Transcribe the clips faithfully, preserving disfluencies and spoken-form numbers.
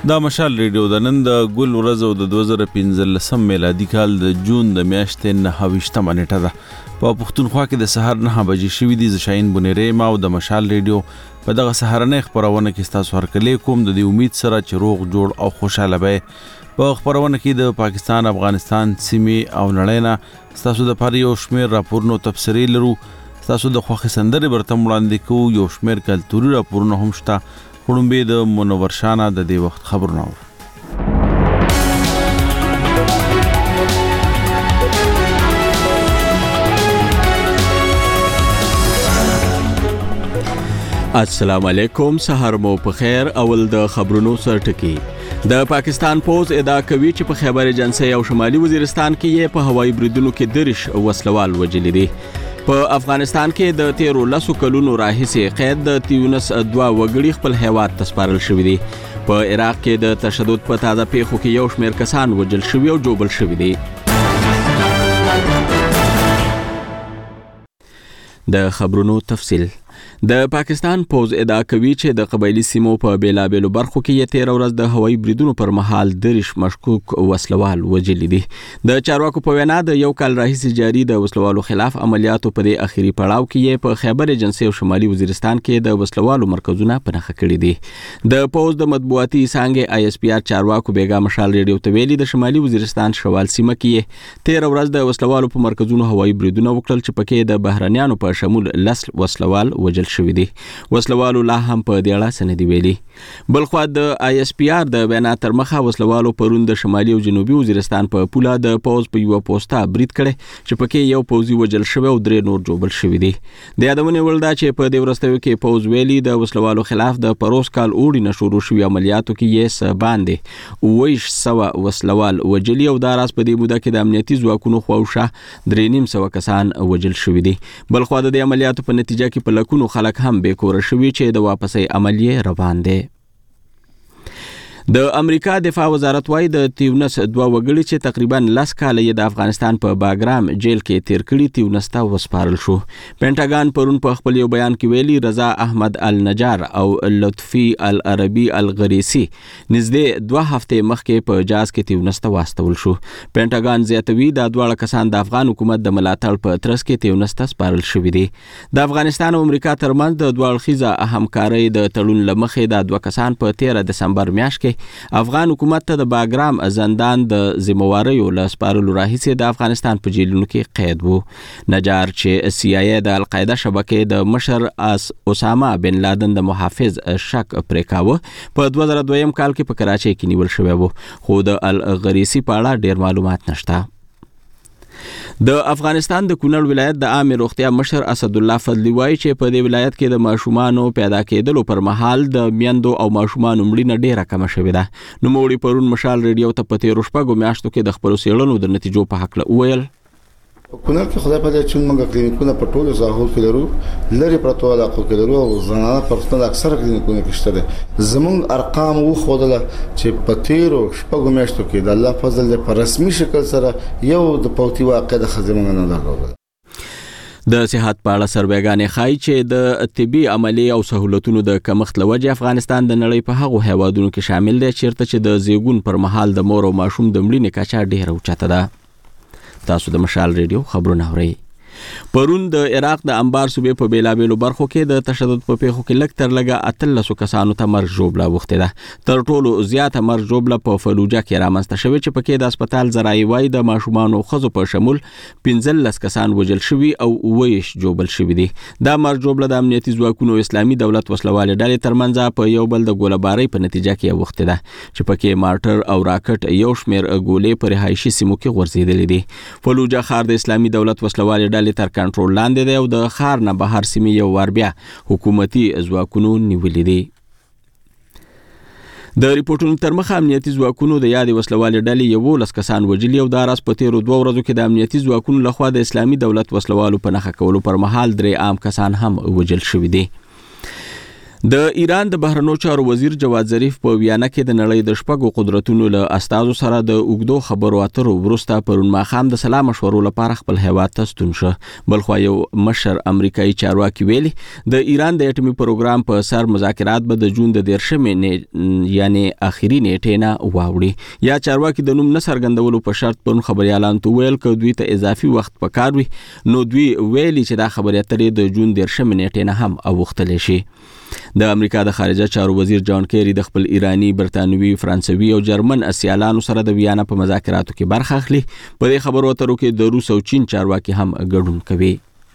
دا مشال ریډیو د نن د ګل ورځ او د دوه زره پنځلسم میلادي کال د جون د میاشتې نهه ویشتمه نیټه ده. په پښتونخوا کې د سهار نهه بجې شوي دي. زه شاهین بونیری ما او د مشال ریډیو په دغه سهارنۍ خپرونه کې ستاسو هرکلی کوم د دې امید سره چې روغ جوړ او خوشحاله به. په خپرونه کې د پاکستان، افغانستان، سیمې او نړۍ نه ستاسو دپاره یو شمېر راپورونو تبصرې لرو. ستاسو د خوښې سندرې برته وړاندې کوو. یو شمېر کلتوري راپورونه هم شته. خړومبې د منور شانه د دې وخت خبرونه اورو. السلام علیکم، سحر مو په خیر. اول د خبرونو سر ټکی. د پاکستان پوز ادعا کوي چې په خیبر ایجنسۍ او شمالي وزیرستان کې یې په هوایي بریدونو کې دریش وسلوال وژلي دي. په افغانستان کې د تیرو لسو کلونو راهیسې قید د تیونس دوه وګړي خپل هیواد ته سپارل شوي دي. په عراق کې د تشدد په تازه پیښو کې یو شمېر کسان وژل شوي او ژوبل شوي دي. د خبرونو تفصیل. د پاکستان پوز ادعا کوي چې د قبایلی سیمو په بیلابیلو برخو کې یې تیر ورځ د هوایي بریدونو پر مهال دریش مشکوک وسلوال وژلي دي. د چارواکو په وینا د یو کال راهیسې جاري د وسلوالو خلاف عملیاتو په دې اخیری پړاو کې یې په خیبر ایجنسۍ او شمالي وزیرستان کې د وسلوالو مرکزونه په نښه کړي دي. د پوز د مطبوعاتي څانګې آی اس پی آر چارواکو بیګا مشال ریډیو ته ویلي د شمالي وزیرستان شوال سیمه کې تیر ورځ د وسلوالو په مرکزونو هوایي بریدونه وکړل چې پکې د بهرنیانو په شمول لس وسلوال وژل شوي دي. وسلوالو لا هم په دې اړه څه نه دي ویلي. بلخوا د آی اس پی آر د بیان تر مخه وسلوالو پرون د شمالي او جنوبي وزیرستان په پوله د پوز په یو پوسټه برید کړي چې پکې یو پوزي وژل شوی او درې نور ژوبل شوي دي. د یادونه وړ ده چې په دې وروستیو کې پوز ویلي د وسلوالو خلاف د پروس کال اوړي نه شروع شوي عملیاتو کې یې څه باندې اوه ویشت سوه وسلوال وژلي او دا راز په دې موده کې د امنیتي ځواکونو خواوشا درې نیم سوه کسان وژل شوي دي. بلخوا د دې عملیاتو په نتیجه کې په لکونو خلک هم بې کوره شوي چې د واپسۍ عمل یې روان دی. د امریکا دفاع وزارت وايي د تیونس دوه وګړي چې تقریبا لس کاله یې د افغانستان په باګرام جیل کې تیر کړي تیونس ته وسپارل شو. پینټاګان پرون په خپل یو بیان کې ویلي رضا احمد النجار او لطفي العربي الغریسي نږدې دوه هفتې مخکې په جاز کې تیونس ته واستول شو. پینټاګان زیاتوي دا دواړه کسان د افغان حکومت د ملاتړ په ترڅ کې تیونس ته سپارل شوي دي. د افغانستان او امریکا ترمنځ د دوه اړخیزه همکارۍ د تړون له مخې دا دوه کسان په تیره دسمبر میاشت کې افغان حکومت ته د باګرام زندان د ذمہواریو له سپارلو راهیسې د افغانستان په جیلونو کې قید وو. نجار چې سی آی ای د القاعده شبکې د مشر اسامه بن لادن د محافظ شک پرې کاوه په دوه زره دویم کال کې په کراچۍ کې نیول شوی وو، خو د الغریسي په اړه ډیر معلومات نشته. د افغانستان د کونړ ولایت د عامه روغتیا مشر اسد الله فضلی وایي چې په دې ولایت کې د ماشومانو پیدا کېدلو پر مهال د میندو او ماشومانو مړینه ډیره کمه شوې ده. نوموړي پرون مشال ریډیو ته په تیرو شپږو میاشتو کې د خپلو څېړنو د نتیجو په هکله وویل. په کونړ کې خدای په دې چې موږ کلینیکونه په ټولو ساحو کې لرو، لري پرتو علاقو کې لرو او زنانه پرسنل اکثره کلینیکونه کې شته دي. زموږ ارقام وښودل چې په تیرو شپږو میاشتو کې د الله فضل په رسمي شکل سره یو د پوتي واقع د خزمنګ نه درلودل. د صحت په اړه سروېګانې ښایي چې د طبي عملیې او سهولتونو د کمښت له وجې افغانستان د نړۍ په هغو هیوادونو کې شامل دی چیرته چې د زیږون پر مهال د مور او ماشوم د مړینې کچه ډیره اوچته ده. تاسو د مشال ریډیو خبرونه اورئ. پرون د عراق د انبار صوبې په بیلابیلو برخو کې د تشدد په پیښو کې لږ تر لږه اتلسو کسانو ته مرګ ژوبله اوښتې ده. تر ټولو زیاته مرګ ژوبله په فلوجه کې رامنځته شوې چې پکې د هسپتال ذرایع وایي د ماشومانو ښځو په شمول پنځلس کسان وژل شوي او اوه ویشت ژوبل شوي دي. دا مرګ ژوبله د امنیتي ځواکونو اسلامي دولت وسلوالې ډلې ترمنځ په یو بل د ګولهبارۍ په نتیجه کې اوښتې ده چې پکې مارټر او راکټ یو شمېر ګولې په رهایشي سیمو کې غورځېدلې دي. فلوجه ښار د اسلامي دولت وسلوالې ډلې تر کنټرول لاندې دی او د ښار نه بهر سیمې یو وار بیا حکومتي ځواکونو نیولې دي. د ریپورټونو تر مخه امنیتي ځواکونو د یادې وسلوالې ډلې یولس کسان وژلي او دا راز په تیرو دوه ورځو کې د امنیتي ځواکونو لخوا د اسلامي دولت وسلوالو په نښه کولو پر مهال درې عام کسان هم وژل شوي دي. د ایران د بهرنیو چارو وزیر جواد ظریف په ویانا کې د نړۍ د شپږو قدرتونو له استازو سره د اوږدو خبرو اترو وروسته پرون ماښام د سلا مشورو لپاره خپل هیواد ته ستون شو. بلخوا یو مشر امریکایي چارواکي ویلي د ایران د اټومي پروګرام په سر مذاکرات به د جون د دیرشمې یعنی اخري نیټې نه واوړي. یا چارواکي د نوم نه څرګندولو په شرط پرون خبريالانو ته ویل ک دوی ته اضافي وخت پکار وي، نو دوی ویلي چې دا خبرې اترې د جون دیرشمې نیټې نه هم اوختل شي. د امریکا د خارجه چارو وزیر جان کیری د خپل ایرانی، برتانوي، فرانسوي او جرمن اسیالانو سره د ویانا په مذاکراتو کې برخه اخلي. په دې خبرو اترو کې د روس او چین چارواکي هم ګډون کوي.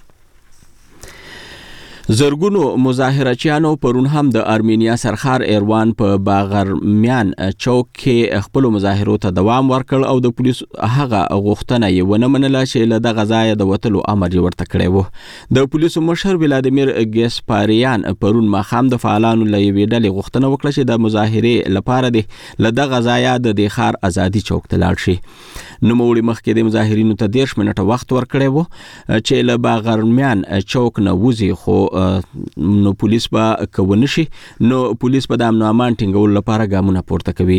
زرګونو مظاهرچیانو پرون هم د ارمینیا سرخار ایروان په باغرمیان چوک کې خپل مظاهرو ته دوام ورکړ او د پولیس هغه غوښتنه یې ونه منله چې له دغه ځایه د وتلو امر یې ورته کړی و. د پولیسو مشر ولادیمیر ګیسپاریان پرون ماښام د فعالانو له یوې ډلې غوښتنه وکړه چې د مظاهرې لپاره د له دغه ځایه د دې ښار ازادي چوک ته لاړ شي. نوموړي مخکې د مظاهرینو ته دېرش منټه وخت ورکړی و چې له باغرمیان چوک نه وځي، خو نو پولیس به کوونه شي نو پولیس به د امن او امان ټینګولو لپاره ګامونه پورته کوي.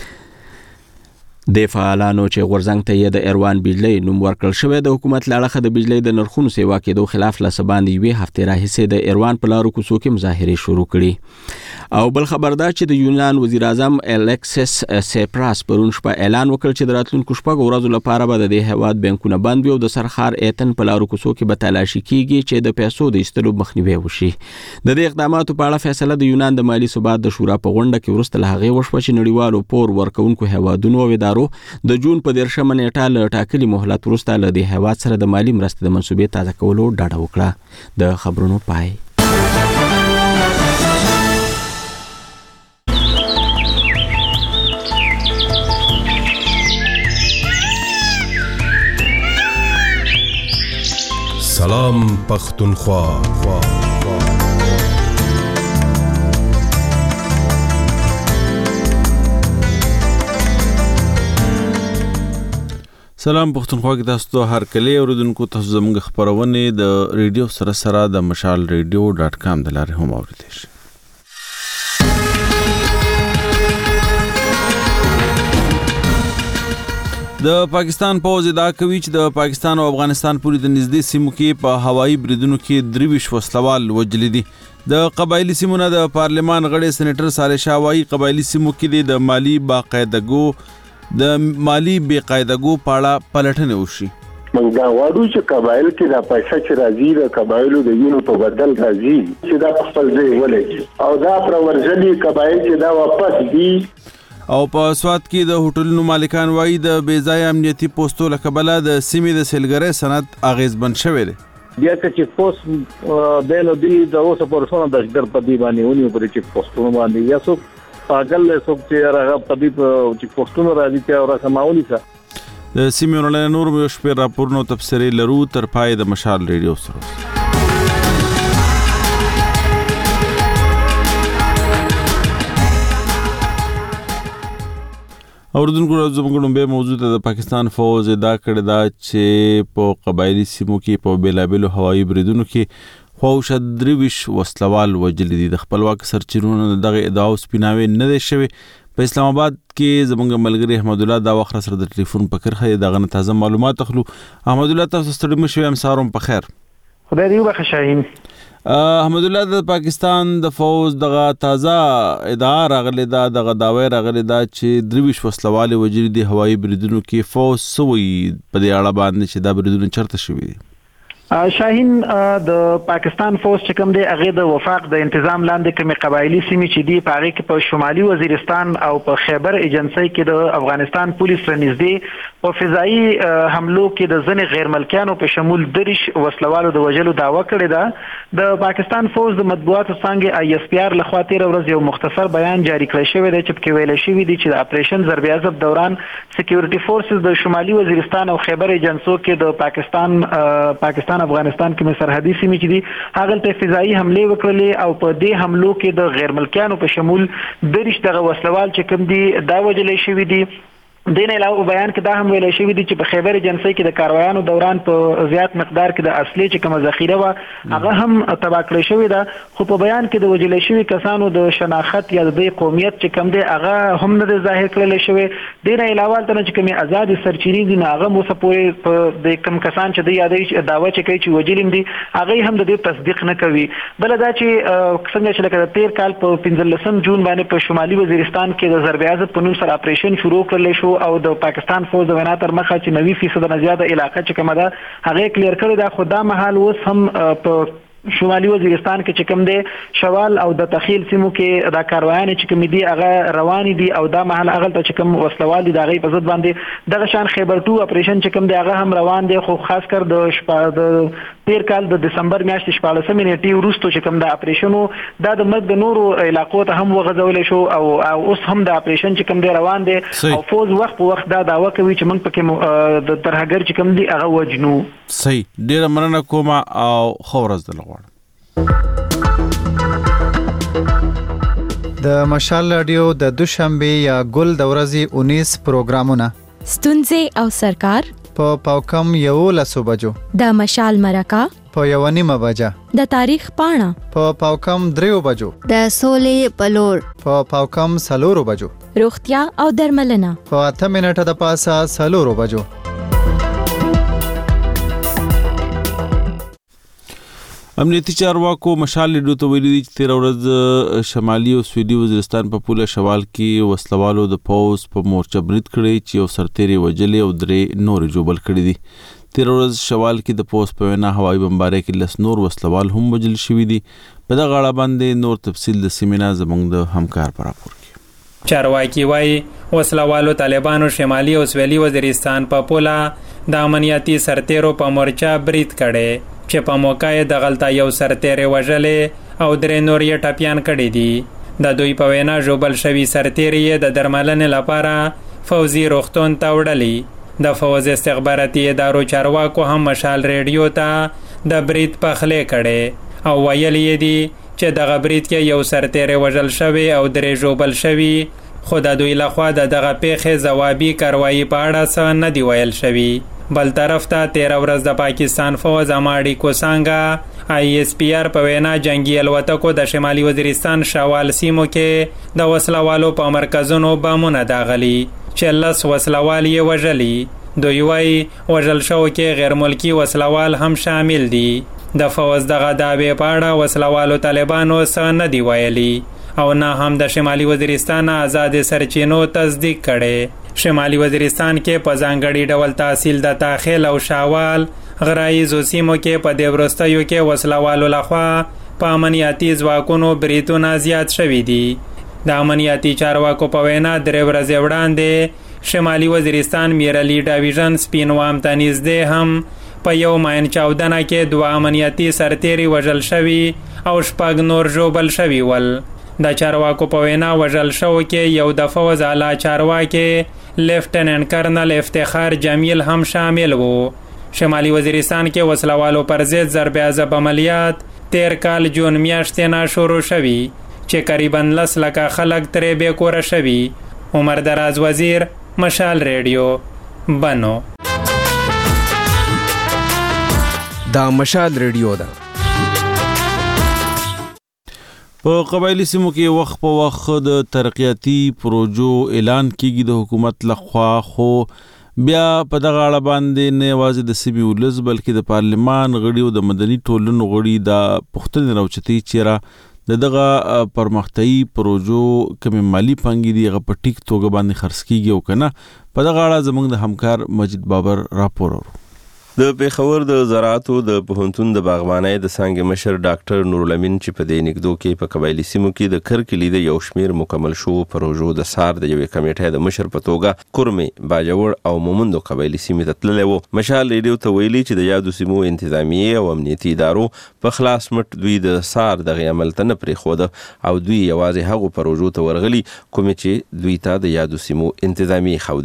د فعالانو چې غورځنګ ته یې د ایروان بجلی نوم ورکړل شوی د حکومت له اړخه د بجلی د نرخونو سیوا کېدو خلاف له سباندې یوې هفتې راهیسې د ایروان په لارو کوڅو کې مظاهرې شروع کړي. او بل خبر دا چې د یونان وزیر اعظم الیکسیس سیپراس پرون شپه اعلان وکړ چې د راتلونکو شپږو ورځو لپاره به د دې هیواد بانکونه بند وي او د سرخار ایتن په لارو کوڅو کې به تلاشي کیږي چې د پیسو د ایستلو مخنیوی وشي. د دې اقداماتو په اړه فیصله د یونان د مالی ثبات د شورا په غونډه کې وروسته له هغې وشوه چې نړیوالو پور ورکوونکو هیوادونو او ادارو د جون په دیرشمه نیټه له ټاکلي مهلت وروسته له دې هیواد سره د مالی مرستې د منصوبې تازه کولو ډاډه وکړه. د خبرونو پای. سلام پختونخوا. سلام پختونخوا کې تاسو ته هر کله اوریدونکو تاسو زموږ خبرونه د ریډیو سره سره د مشال ریډیو ډاټ کام د لارې هم اوریدئ شئ. د پاکستان پوځ ادعا کوي چې د پاکستان او افغانستان پورې د نږدې سیمو کې په هوایي بریدونو کې درویش وسلوال وژل دي. د قبایلی سیمو نه د پارلمان غړي سېنیټر صالح شاه وايي قبایلی سیمو کې د مالی باقاعدګو د مالی بې قاعدګو پاړه پلټنه وشي. موږ دا وایو چې قبایل کې د پیسې چې راځي د قبایلو د وینو په بدل راځي چې دا خپل ځای ولګي او دا پر ورځلي قبایل چې دا واپس دي. او په سواد کې د هوټلونو مالکان وایي د بې ځای امنیتي پوسټو له کبله د سیمې د سیلګرۍ صنعت اغیزمن شوی دی. بیا چې پوسټ بیل دی د اوسه پرسونه د ډر په دی باندې ونیو پر چې پوسټونه باندې یا څو پاگل له څوک چې راغب طبيب چې پوسټونه راځي چې اور سماولي څه د سیمې ورلې نور مې شپې راپورنو تفسیري لرو تر پای د مشال ریډیو سره. اوردونکو زموږ به موضوع د پاکستان فوج ادعا کړې دا چې په قبایلی سیمو کې په بیلابلو هوایي بریدونو کې خواوشه درویش وسلوال وژل دي. د خپلواک سرچینونو دغه ادعا سپیناوي نه دی شوی. په اسلام آباد کې زموږ ملګری احمد الله دا وخت سره د ټلیفون په کرخه دغه تازه معلومات اخلو. احمد الله تاسو ستړي مشوي ام ساروم په خیر. خدای دې وبخښي شاهین. احمد الله د پاکستان د فوج دغه تازه ادعا راغلی دا دغه داوی راغلی دا چې درویش وسلوال وژل دي هوایي بریدونو کې. فوج سوي په دې اړه باندې چې دا بریدونه چرته شوي دي؟ شاهین د پاکستان فوج چې کوم دی هغه د وفاق د تنظیم لاندې کومې قبایلی سیمې چې دی په هغه کې په شمالي وزیرستان او په خیبر ایجنسی کې د افغانستان پولیس سره نږدې په فضائي حملو کې د ځنې غیر ملکیانو په شمول دریش وسلوالو د وژلو دعوه کړې ده. د پاکستان فوج د مطبوعاتو څانګې آی اس پی آر لخوا تېره ورځ یو مختصر بیان جاری کړی شوی دی چې پکې ویل شوي دي چې د اپریشن ضرب عضب دوران سکیورټي فورسز د شمالي وزیرستان او خیبر ایجنسو کې د پاکستان پاکستان افغانستان کې سرحدي سیمې چې دي هغه ته فضائي حمله وکړلې او په دې حملو کې د غیر ملکیانو په شمول دریش دغه وسلوال چې کوم دي دا وژل شوي دي. دین علاوه بیان کې دا هم ویل شوی دی چې په خیبر ایجنسی کې د کاروایانو دوران په زیات مقدار کې د اصلي چې کومه ذخیره و هغه هم تباه کړی شوی ده، خو په بیان کې د وجل شوی کسانو د شناخت یا د قومیت چې کوم دی هغه هم نه ظاهر کړل شوی. دین علاوه تر چې کومه آزاد سرچینې دي هغه مو سپورې په د کم کسان چې د یادې دعوا چې کوي چې وجلم دي هغه هم د دې تصدیق نه کوي. بل دا چې څنګه چې لکه تیر کال په پنځلسم جون باندې په شمالي وزیرستان کې د ضرب عزت په نوم سره اپریشن شروع کړل شو او د پاکستان فوج د وینا تر مخه چې نوي فیصد نه زیاته علاقه چې کومه ده هغه کلیر کړی دا، خو دا مهال اوس هم په شمالي وزیرستان کې چې کوم دی شوال او د تخیل سیمو کې دا کاروایان چې کوم دي هغه روان دي او دا مهال هغه ته چې کوم وسلوال دي دا غي په ضد باندې دغه شان خیبر ټو اپریشن چې کوم دی هغه هم روان دي، خو خاص کر د شپه د تیر کال د دسمبر میاشتې شپاړسمې نیټې وروسته چې کوم د اپریشنو دا د مد د نورو علاقو ته هم وغځول شو او اوس هم د اپریشن چې کوم دی روان دي او فوج وخت په وخت دا داوا کوي چې موږ پکې د ترهګر چې کوم دی هغه وجنو. صحیح، ډیره مننه کوم او خورز د لغوړ د مشال رادیو د دوشنبه یا ګل د ورځې اونیس پروګرامونه ستونزې او سرکار په پاوکم یو لسو بجو، د مشال مرکه په یو نیمه بجه، د تاریخ پاڼه په پاوکم دریو بجو، د سولې پلور په پاوکم سلورو بجو، روغتیا او درملنه په اته منټه د پاسه سلورو بجو. امنیتي چارواکو مشال ریډیو ته ویلي دي چې تیر ورځ شمالي او سویلي وزیرستان په پوله شوال کې وسلوالو د پوز په مورچه برید کړی چې یو سرتیری وجلې او درې نور جوبل کړی دي. تیر ورځ شوال کې د پوز په وینا هوایي بمبارۍ کې لس نور وسلوال هم وجل شوي دي. په دغه اړه باندې نور تفصیل د سیمینا زموږ د همکار پر راپور کې. چارواکي وایي وسلوالو طالبانو شمالي او سویلي وزیرستان په پوله د امنیتي سرتیرو په مورچه برید کړی چې په موقع یې د غلطه یو سرتیری وژلې او درې نور یې ټپیان کړي دي. د دوی په وینا ژوبل شوي سرتیري یې د درملنې لپاره فوزي روغتون ته وړلي. د فوز استخباراتي ادارو چارواکو هم مشال ریډیو ته د برید پخلی کړي او ویلي یې دي چې دغه برید کې یو سرتیری وژل شوی او درې ژوبل شوي، خو د دوی لخوا د دغه پیښې ځوابي کاروایي په اړه څه نه دی ویل شوي. بل طرف ته تیر ورځ د پاکستان فوج اماډي کوسانګا آی ایس پی آر په وینا جنگي الوتکو د شمالي وزیرستان شوال سیمو کې د وسلوالو په مرکزونو بمونه داغلي چې لس وسلوال یې وژلي. دوی وایي وژل شو کې غیر ملکی وسلوال هم شامل دي. د فوج دغه دعوې په اړه وسلوالو طالبانو څه نه دی ویلي او نه هم د شمالي وزیرستان آزاد سرچینو تصدیق کړي. شمالي وزیرستان کې په ځانګړي ډول تحصیل د تاخیل او شاوال غرایزو سیمو کې په دې وروستیو کې وسلوالو لخوا په امنیتي ځواکونو بریتونه زیات شوي دي. د امنیتي چارواکو په وینا درې ورځې وړاندې شمالي وزیرستان میرعلي ډاویژن سپینوام ته نږدې هم په یو ماین چاودنه کې دوه امنیتي سرتیري وژل شوي او شپږ نور ژوبل شوي ول. د چارواکو په وینا وژل شو کې یو د فوج اعلی چارواکي لیفټننټ کرنل افتخار جمیل هم شامل وو. شمالي وزیرستان کې وسلوالو پر ضد ضرب عضب عملیات تیر کال جون میاشتې نه شروع شوي چې قریبا لس لکه خلک ترې بې کوره شوي. عمر دراز وزیر، مشال ریډیو، بنو. دا مشال ریډیو ده. په قبایلی سیمو کې وخت په وخت د ترقیاتي پروژو اعلان کیږي د حکومت لخوا، خو بیا په دغه اړه باندې نه یوازې د سیمې ولس بلکې د پارلمان غړي او د مدني ټولنو غړي د پوښتنې راوچتي چې د دغه پرمختیايي پروژو کوم مالی پانګې دي هغه په ټیک توګه باندې خرڅ کیږي او کنه. په دغه اړه زموږ د همکار مجید بابر راپور ورو. د پیښور د زراعتو د پوهنتون د باغبانۍ د څانګې مشر ډاکټر نورالامین چې په دې نږدو کې په قبایلي سیمو کې د کرکلي د یو شمیر مکمل شو پروژو د سار د یوې کمیټې د مشر په توګه کورمې، باجوړ او مومندو قبایلي سیمې ته تللی و. مشال ریډیو ته ویلي چې د یادو سیمو انتظامیې او امنیتي ادارو په خلاص مټ دوی د سار دغې عمل ته نه پرېښوده او دوی یوازې هغو پروژو ته ورغلي کومې چې دوی ته د یادو سیمو انتظامیې ښودلي.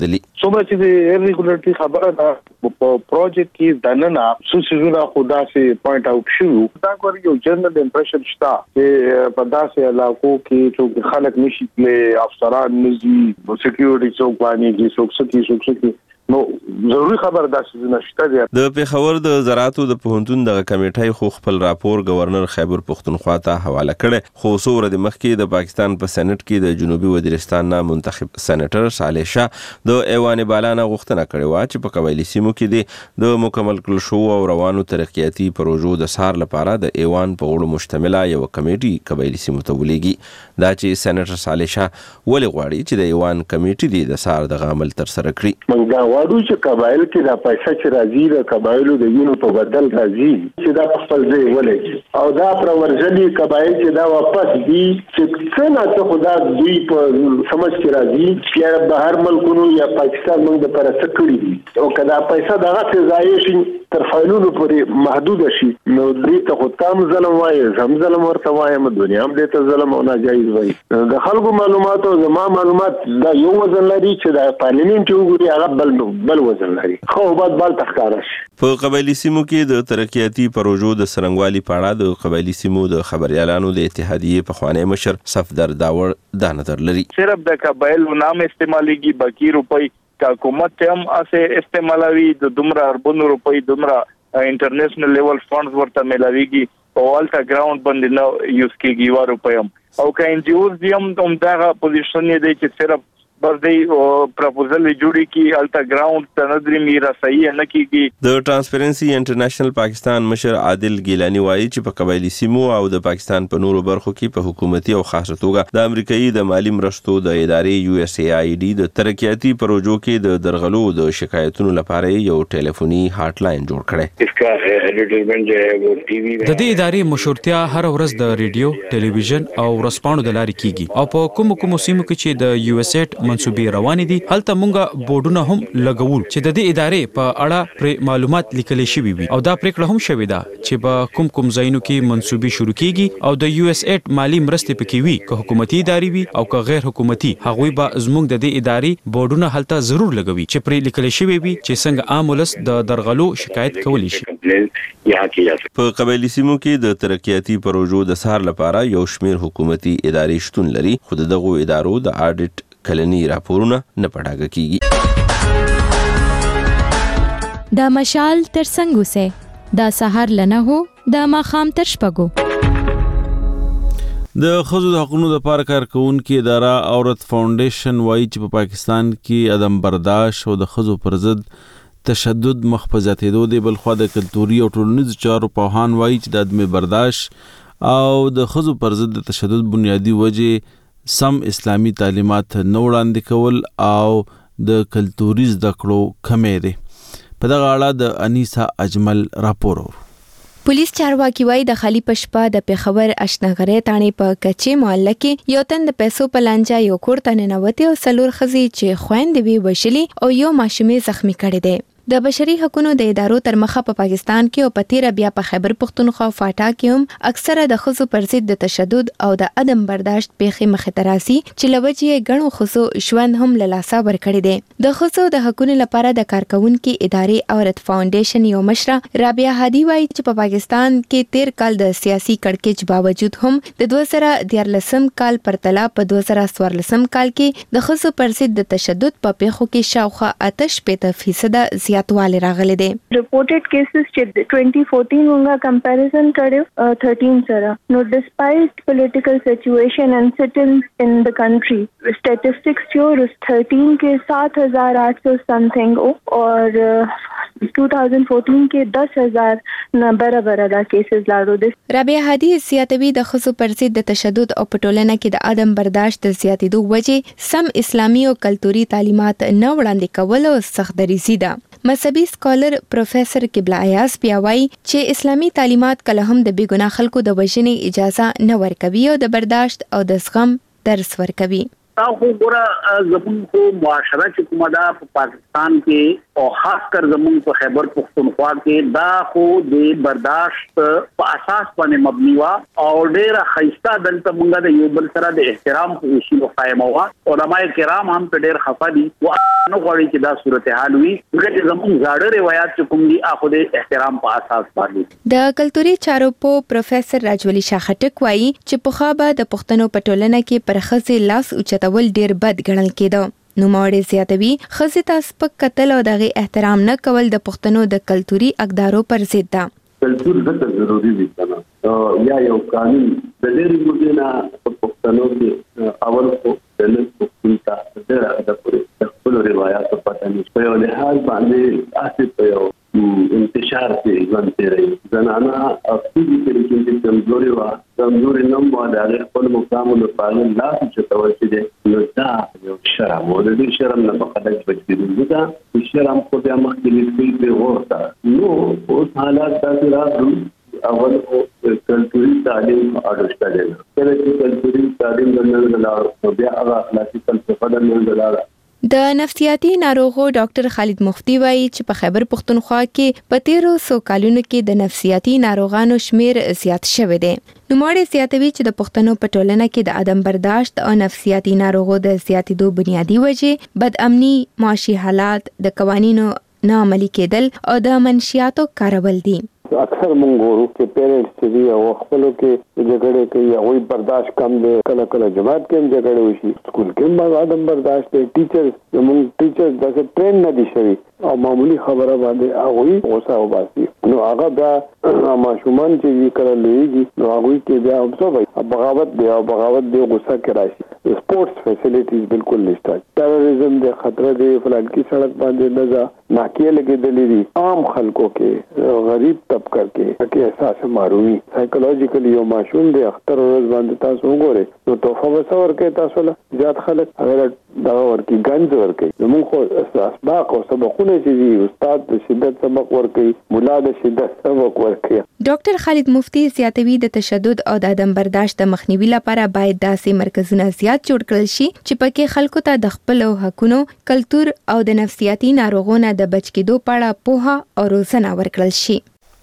څومره چې د ریګولټري خبره ده په پروجیکټ کې دننه سوسیزونه خدا سي پوینټ اوټ شو دا کوي یو جنرال امپریشن شته چې په داسې علاقو کې چې خلک نشي له افسران نزي سکیورټي څوک باندې کې څوک سکی څوک سکی نو ضروري خبر داسې نشته دی. د پیښور د زراعتو د پوهنتون د کمیټې خو خپل راپور گورنر خیبر پختونخوا ته حواله کړ خو څو ورځې مخکې د پاکستان په سېنات کې د جنوبي وزیرستان نه منتخب سېنیټر صالح شاه د ایوان بالا نه غوښتنه کړې و چې په قبایلی سیمو کې د مکمل کړل شو او روانو ترقیاتي پروژو د سار لپاره د ایوان په غړو مشتمله یو کمیټي قبایلی سیمو ته ولېږي دا چې سېنیټر صالح شاه ولې غواړي چې د ایوان کمیټي د سار د عمل تر سره کړي. واړو چې قبایل کې دا پیسې چې راځي د قبایلو د وینو په بدل راځي چې دا خپل ځای ولګي او دا پرورځلي قبایل چې دا واپس دي چې څنګه ته خدا دوی په سمجھ کې راځي چې بهر ملکونو یا پاکستان موږ د پرسته کړی دي او کدا پیسې دغه څه ځای شي تر فایلونو پورې محدود شي نو دې ته خو تام ظلم وایي هم ظلم ورته وایي هم دنیا هم دې ته ظلم او ناجایز وایي. د خلکو معلومات او زما معلومات دا یو وزن لري چې د پارلیمنت وګوري هغه بل بل وزن لري خو بعد بل تخکار شي. په قبایلی سیمو کې د ترقیاتي پروژو د سرنګوالي په اړه د قبایلی سیمو د خبريالانو د اتحادیې په خوانی مشر صفدر داور دا نظر لري. صرف د قبایلو نام استعماليږي باقي روپۍ حکومت هم اسه استعمالوي د دومره اربونو روپۍ دومره انټرنیشنل لیول فندز ورته ملاويږي او الټا ګراوند باندې نو یوز کیږي و روپۍ هم او که ان جی اوز هم هم دا پوزیشن دی چې صرف بس دی پروپوزل جوړی کی الټا ګراوند تنظری میرا صحیح نه کیږي. د ترانسپیرنسي انټرنیشنل پاکستان مشر عادل ګیلانی وایي چې په قبایلی سیمو او د پاکستان په نورو برخو کې په حکومتي او خاصه توګه د امریکایي د مالی مرستو د ادارې یو اس ای آی ډي د ترقیاتي پروژو کې د درغلو د شکایتونو لپاره یو ټلیفوني هاټ لاین جوړ کړي. اسکا ایڈورټایزمنٹ جو ہے وہ ټي وی د دې ادارې مشورتیا هر ورځ د ریډیو ټلویزیون او ورسپانو د لارې کیږي او په کوم کوم سیمو کې چې د یو اس ایټ منسوبې روانې دي هلته مونږه بورډونه هم لګول چې د دې ادارې په اړه پر معلومات لیکل شوی وي او دا پریکړه هم شوې ده چې په کوم کوم ځایونو کې منسوبې شروع کیږي او د یو اس ایټ مالی مرستې پکې وي که حکومتي ادارې وي او که غیر حکومتي هغوی به زموږ د دې ادارې بورډونه هلته ضرور لګوي چې پر لیکل شوی وي چې څنګه عام ولس د درغلو شکایت کولی شي. په قبایلی سیمو کې د ترقیاتي پروژو د سار لپاره یو شمیر حکومتي ادارې شتون لري خو دغه ادارو د اډیټ کلنی راپورونه نه پړاګه کیږي. دا مشال تر څنګه سه دا سحر لنه هو دا ماخام تر شپګو. د خزو د حقوقو د پاره کارکونکو اداره عورت فاونډیشن وایي چې په پاکستان کې عدم برداشت او د خزو پر ضد تشدد مخ په زیاتېدو دی بل خو د کلتوري او ټولنیز چارو پوهان وایي چې د عدم برداشت او د خزو پر ضد تشدد بنیادی وجه سم اسلامی تعلیمات نه وړاندې کول او د کلتوري زده کړو کمې دي. په دغه اړه د انیسا اجمل راپور. پولیس چارواکي وایي د خالی پشپا د پیښور اشنغره تانې په کچې محله کې یو تن د پیسو په لانجه یو کور ته ننوتې او څلور ښځې چې خویندې وې وژلي او یو ماشومې زخمی کړې ده. د بشري حقوقو د ادارو تر مخه په پاکستان کې او په تیر بیا په خیبر پختونخوا او فاټا کې هم اکثره د خزو پر ضد د تشدد او د عدم برداشت پیښې مخې ته راځي چې لوجې غنو خزو ژوند هم له لاسه ورکړي دي. د خزو د حقوقو لپاره د کارکونکو ادارې عورت فاونډیشن یو مشره رابعه هادي وایي چې په پاکستان کې تیر کال د سیاسي کړکېچ باوجود هم د دوه زره دیارلسم کال پرتله په دوه زره څوارلسم کال کې د خزو پر ضد د تشدد په پیښو کې شاوخوا اته شپږ فیصد زیاتوالی راغلی دی. reported cases چې twenty fourteen ونګه comparison کړو thirteen سره نو despite political situation and sit-ins in the country statistics show thirteen کې seven thousand eight hundred something اور twenty fourteen کې ten thousand نه برابر دا cases لاړو دي. رابعه هادي زیاتوي د خصو پر ضد د تشدد او پټولنه کې د عدم برداشت د زیاتېدو وجه سم اسلامي او کلتوري تعلیمات نه وړاندې کول او سخت دریزي ده. مذهبي سکالر پروفیسر قبله ایاز بیا وایي چې اسلامي تعلیمات کله هم د بیګناه خلکو د وژنې اجازه نه ورکوي او د برداشت او د زغم درس ورکوي. تا خو ګوره زموږ خو معاشره چې کومه ده په پاکستان کې او خاص کر زموږ په خیبر پختونخوا کې دا خو د برداشت په اساس باندې مبني وا او ډېر خیسته دلته موږ د یو بل سره د احترام په اصول قائم وا علماء کرام هم په ډېر خفه دي او نو غواړي چې دا صورتحال وي چې زموږ زاړه روایت چې کوم دي اخو د احترام په اساس باندې. د کلتوري چارو په پروفیسور راجولی شاه خټک وایي چې په خابه د پښتنو په ټولنه کې پر خزې لاس اوچتول ډېر بد ګڼل کېده. نو ماوړې زیاتوي خزې ته سپک کتل او دغه احترام نه کول د پښتنو د کلتوري اقدارو پر ضد ده. کلتور څه ضروري دي کنه یا یو قانون د دې مدینه په پښتنو کې اول کو د نن پښتونتا د د پوره خپل روایت په پاتې نشي په لحاظ باندې اساس په یو انتشار کې ځان تیري زنانا افسوس کې چې کمزوري وا کمزوري نوم وا د خپل مقام له پالن لا چې توجه دي نو دا یو شرم و د دې شرم نه په خلک بچی دا شرم خو بیا مخکې په ورته نو اوس حالات تاسو راځو اول او کلتوري تعلیم اړشته دي کله چې کلتوري تعلیم نه لاله بیا هغه اخلاقي فلسفه نه لاله. د نفسیاتي ناروغو ډاکټر خالد مفتی وایي چې په خیبر پختونخوا کې په تیرو سو کالونو کې د نفسیاتي ناروغانو شمیر زیات شوی دی. نو ماړې زیاتوي چې د پښتنو په ټولنه کې د عدم برداشت او نفسیاتي ناروغو د زیاتېدو بنیادی وجې بد امني، معاشي حالات، د قوانینو نه عملي کېدل او د منشیاتو کارول دي. اکثر مونږ ورو چې پیرنټس چې او خپل کې جګړه کوي او برداشت کم دي کله کله جماعت کې جګړه وشي سکول کې هم عدم برداشت دي ټیچرز موږ ټیچرز دغه ټرین نه دي شوی او معمولی خبره باندې هغه غوسه وباسي نو هغه دا ماشومان چې کله لویږي نو هغه کې بیا هم څه وي بغاوت دی او بغاوت دی غوسه کې راشي سپورتس فیسیلیټیز بالکل نشته ټیرریزم د خطر دی فلان کی سړک باندې نزا ناکیه لګېدلې دي عام خلکو کې غریب طبقه کې کې احساس ماروي سایکولوژیکلی یو ماشوم دی اختر ورځ باندې تاسو وګورئ نو توفه وسور کې تاسو له زیات خلک هغه دا ورکی گنج ورکی موږ خو اسباق او سبقونه چې استاد د شدت سبق ورکی مولا د شدت سبق ورکی. ډاکټر خالد مفتی زیاتوي د تشدد او د عدم برداشت د مخنیوي لپاره باید داسې مرکزونه زیات جوړ کړل شي چې پکې خلکو ته د خپل حقونو، کلتور او د نفسیاتي ناروغونو د بچ کېدو په اړه پوهه او روزنه ورکړل شي.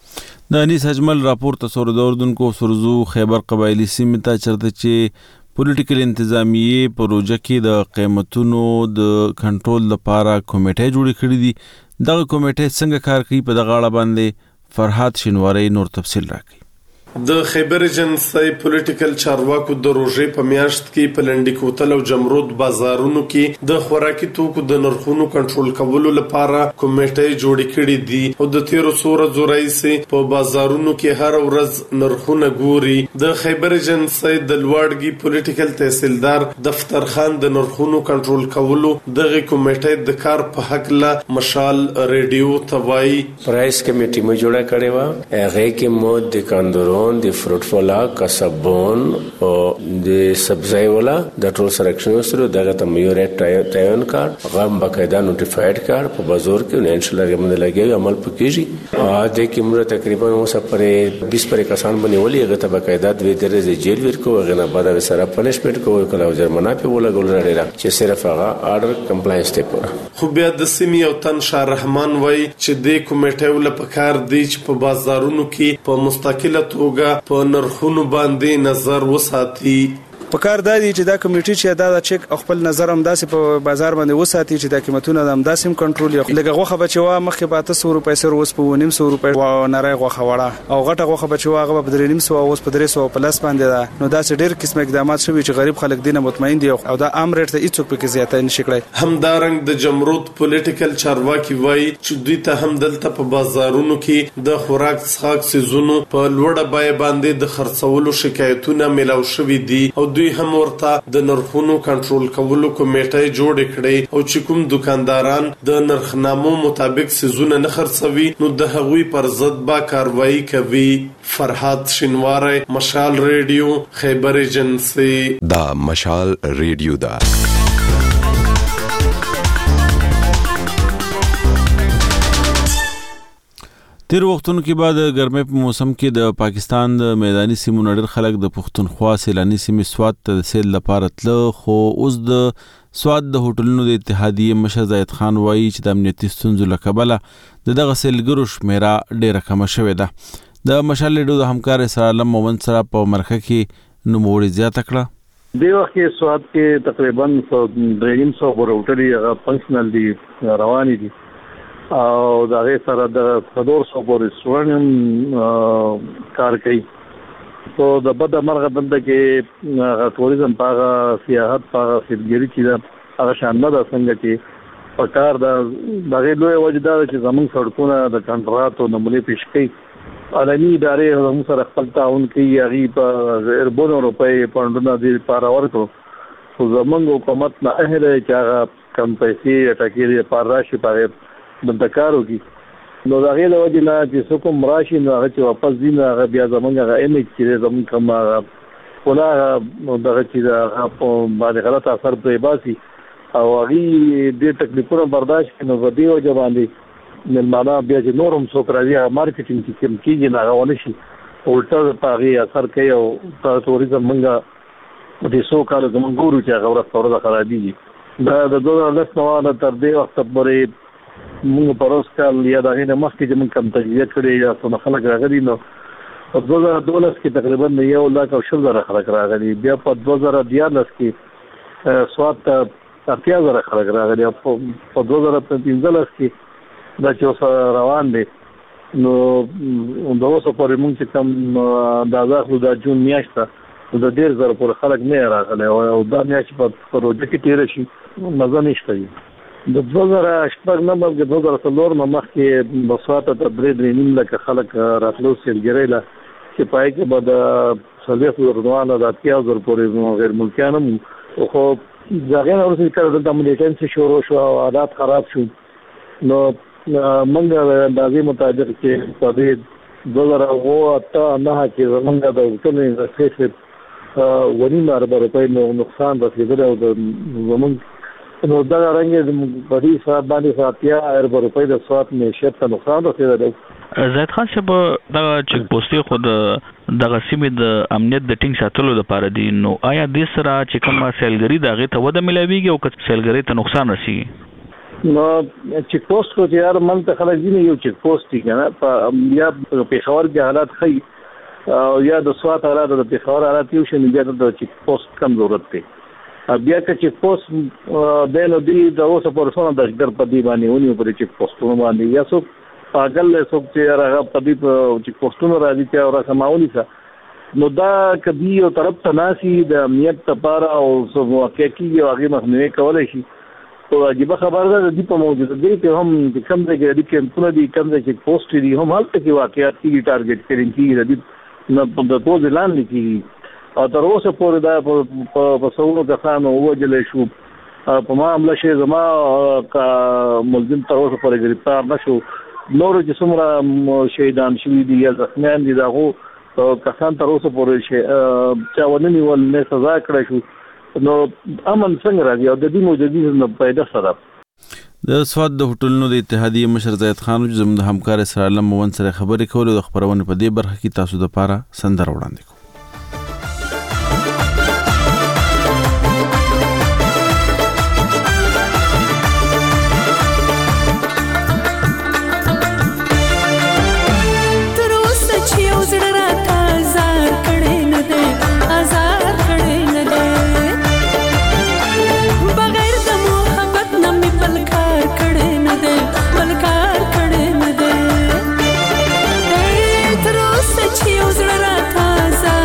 د انیس اجمل راپور تصور د اردن سرزو خیبر قبایلی سیمې ته چرته چې پولیټیکل انتظامیه پروژه کې د قیمتونو د کنټرول لپاره کمیټه جوړې کړې دي. دغه کمیټه څنګه کار کوي په دغه اړه باندې فرحات شینواری نور تفصیل راکړي. د خیبر ایجنسی پولیټیکل چارواکو د روزې په میاشت کې په لنډی کوتل او جمرود بازارونو کې د خوراکي توکو د نرخونو کنټرول کولو لپاره کمیټې جوړې کړې دي او د تیرو سوره زورایسي په بازارونو کې هر ورځ نرخونه ګوري. د خیبر ایجنسی د لوړګي پولیټیکل تحصیلدار دفتر خان د نرخونو کنټرول کولو دغه کمیټې د کار په حق له مشال ریډیو توای پرایس کمیټه مو جوړه کړې و هغه کې مو د کاندورو د فروټ فولا کسبون او د سبزی ولا د ټول سلیکشن سره دغه ته یو ریټ ټایون کارت غم باقاعده نوټیفاید کارت په بازار کې نه انشاء الله موږ لګي عمل پکېږي ا د کومره تقریبا مو سپره بیس پر کسان بنولي هغه ته باقاعده د درې جیل ورکو هغه نه بعد سره پنشمنت کوو کله جرمانه په ولا ګول راړي چې صرف هغه آرډر کمپلاینس ته پوره. خو بیا د سیمې او تن شاه رحمان وای چې د کمیټې ول په کار دی چې په بازارونو کې په مستقله په نرخونو باندې نظر وساتي. په کار دادی چې دا کمیټي چې دا د چک خپل نظر هم داسې په بازار باندې وساتي چې د قیمتونو هم داسې کنټرول یو لګه غوخه بچوا مخکې به تاسو روپۍ سره وس په نیم سو روپۍ او نری غوخه وړه او غټه غوخه بچوا هغه په درې نیم سو او په درې سو پلس باندې دا نو داسې ډېر قسم اقدامات شوي چې غریب خلک دینه مطمئن دي او دا عام ریټ ته هیڅوک پکې زیاته نشي کړی. همدارنګ د جمرود پولیټیکل چارواکي وای چې دوی ته هم دلته په بازارونو کې د خوراک څښاک سيزونو په لوړه بای باندې د خرڅولو شکایتونه ملاو شوي دي او دوی هم ورته د نرخونو کنټرول کولو کمیټه جوړ کړي او چې کوم دکانداران د نرخنامو مطابق سيزونه نه خرڅوي نو د هغوی پر ضد با کاروایی کوي. فرحات شینواری مشال ریډیو خیبر ایجنسی. دا مشال ریډیو دا تیر وختونو کې بعد ګرمۍ په موسم کې د پاکستان د میداني سیمو نړۍ خلک د پښتونخوا سیلاني سیمې سوات ته د سیل لپاره تله، خو اوس د سوات د هوټلونو د اتحادیې مشر زاید خان وایي چې د امنیتي ستونزو له کبله د دغه سیلګرو شمیره ډیره کمه شوې ده. د مشال ریډیو د همکار اسرار عالم مومند سره په مرکه کې نوموړي زیاته کړه. دی وخت کې سوات کې تقریبا درېیم سو هوټلې هغه فنکشنل دي، روانې دي، او دا غي سره د څلور سو رستورانټ کار کوي. تو د بد مرغه دلته کې ټوریزم په سیاحت په سیلګری چې هغه شان نه ده څنګه چې په کار د دغه لوی وجدا چې زمون سړکونه د کنټرات او نمونې پیش کوي، عالمي ادارې هم سره خپل تعاون کوي، هغه په اربونو روپۍ پوندونه دي لپاره ورکو. خو زمونږ حکومت نه اهله چې هغه کم پیسې ټاکلي پر راشي په د کارو کې، نو دا غي د وجه نه چې څوک مراشي نو هغه چې واپس دي نه هغه بیا زمونږ هغه امیج چې زمونږ کومه ولا دغه چې دا په باندې غلط اثر پرې باسي او هغه دې تکلیفونه برداشت کړي. نو ودی او جوړاندي نن معنا بیا چې نورم څوک راځي مارکیټینګ کې کوم کېږي نه غوونه شي الټا په هغه اثر کوي او ټوریزم منګه دې څو کال زمونږ ګورو چې هغه ورته خرابېږي. دا د دوه هزار لس نه تر دې وخت پورې موږ پروس کال یا دغه نه مخکې چې موږ کم تجزیه کړې یا څو خلک راغلي، نو په دوه هزار دولس کې تقریبا یو لک او شل زره خلک راغلي، بیا په دوه هزار دیارلس کې سوات ته اتیا زره خلک راغلي، په دوه هزار پنځلس کې دا چې روان دي. نو د اوسه پورې موږ چې کم د ځاخلو د جون میاشت ته د ډېر زره پورې خلک نه راغلي او دا میاشت په پروژه کې تیر شي مزه نشته. د دوه هزار شپږ نه د دوه هزار څلور نه مخکې بسوات ته درې درې نیم لکه خلک راتلو سیلګرۍ له چې پای کې به د څلوېښت زره روانه د اتیا زره پورې غیر ملکیان هم، خو د هغې نه وروسته کله دلته ملیټنسي شروع شو او حالات خراب شو. نو موږ د اندازې مطابق چې په دې دوه زره اوه اته نهه کې زموږ د هوټل انډسټري ونیم اربه روپۍ نقصان رسېدلی او د زموږ نو دا رنګ د بډي صاحب باندې ساتیا اربه روپۍ د سوات معیشت ته نقصان رسېدلی. زاید خان صاحب دغه چک پوسټي خو د دغه سیمې د امنیت د ټینګ ساتلو لپاره دي، نو آیا د سره چې کومه سیلګري د هغې ته وده ملاویږي او که سیلګرۍ ته نقصان رسېږي؟ نو چک پوسټ خو چې هر منځ ته خلک ځینې یو چک پوسټ دي که نه، په یا پېښور کې حالات ښیي او یا د سوات حالات د پېښور حالات یو شی، بیا د چک پوسټ کم ضرورت دی. بیا که چک پوسټ دی نو دوی د اوسه پورې څونه دهشتګرد په دې باندې ونیو په چک پوسټونو باندې، یا څوک پاګل دی څوک چې هغه په دې په چک پوسټونو راځي چې او رسماوني څه، نو دا که دوی یو طرف ته ناسي د امنیت لپاره او څه واقع کېږي او هغې مخنیوی کولی شي. خو عجیبه خبره ده د دې په موجودګۍ کې هم چې کوم ځای کې د کیمپونه دي، کوم ځای چک پوسټ دي، هم هلته کې واقعات کېږي، ټارګېټ کړل کېږي، د دې د پوزې لاندې کېږي او تر اوسه پورې دا په څومره کسانو ووژلی شو. په ما حمله شوې زما که ملزم تر اوسه پورې ګرفتار نه شو. نورو چې څومره شهیدان شوي دي یا زخمیان دي د هغو کسان تر اوسه پورې چا ونه نیول، نه سزا کړی شو. نو امن څنګه راځي او د دې موجودي نه پیدا سره د سوات د هوټلونو د اتحادیې مشر زاید خان چې زموږ د همکار اسرار عالم مومند سره خبرې کولې د خپرونې په دې برخه کې تاسو دپاره سندره وړاندې کوو. زړه راته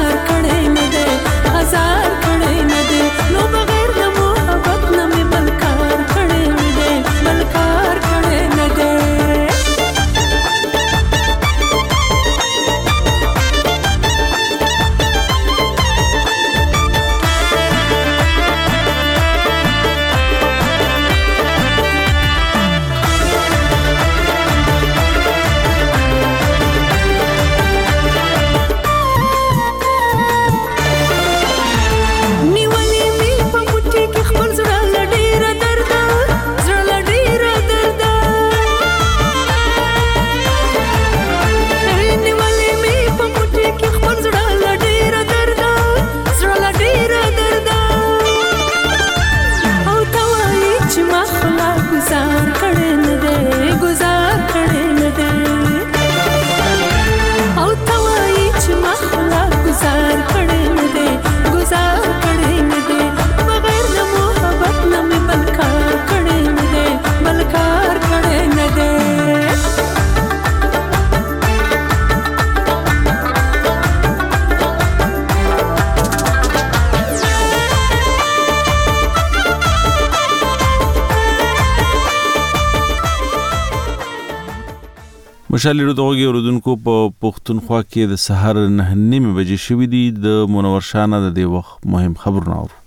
مشال ریډیو دغه اوردونکو په پښتونخوا کې د سحر نه نیمه بجې شوې دي. د منور شانه د دې وخت مهم خبرونه اورو.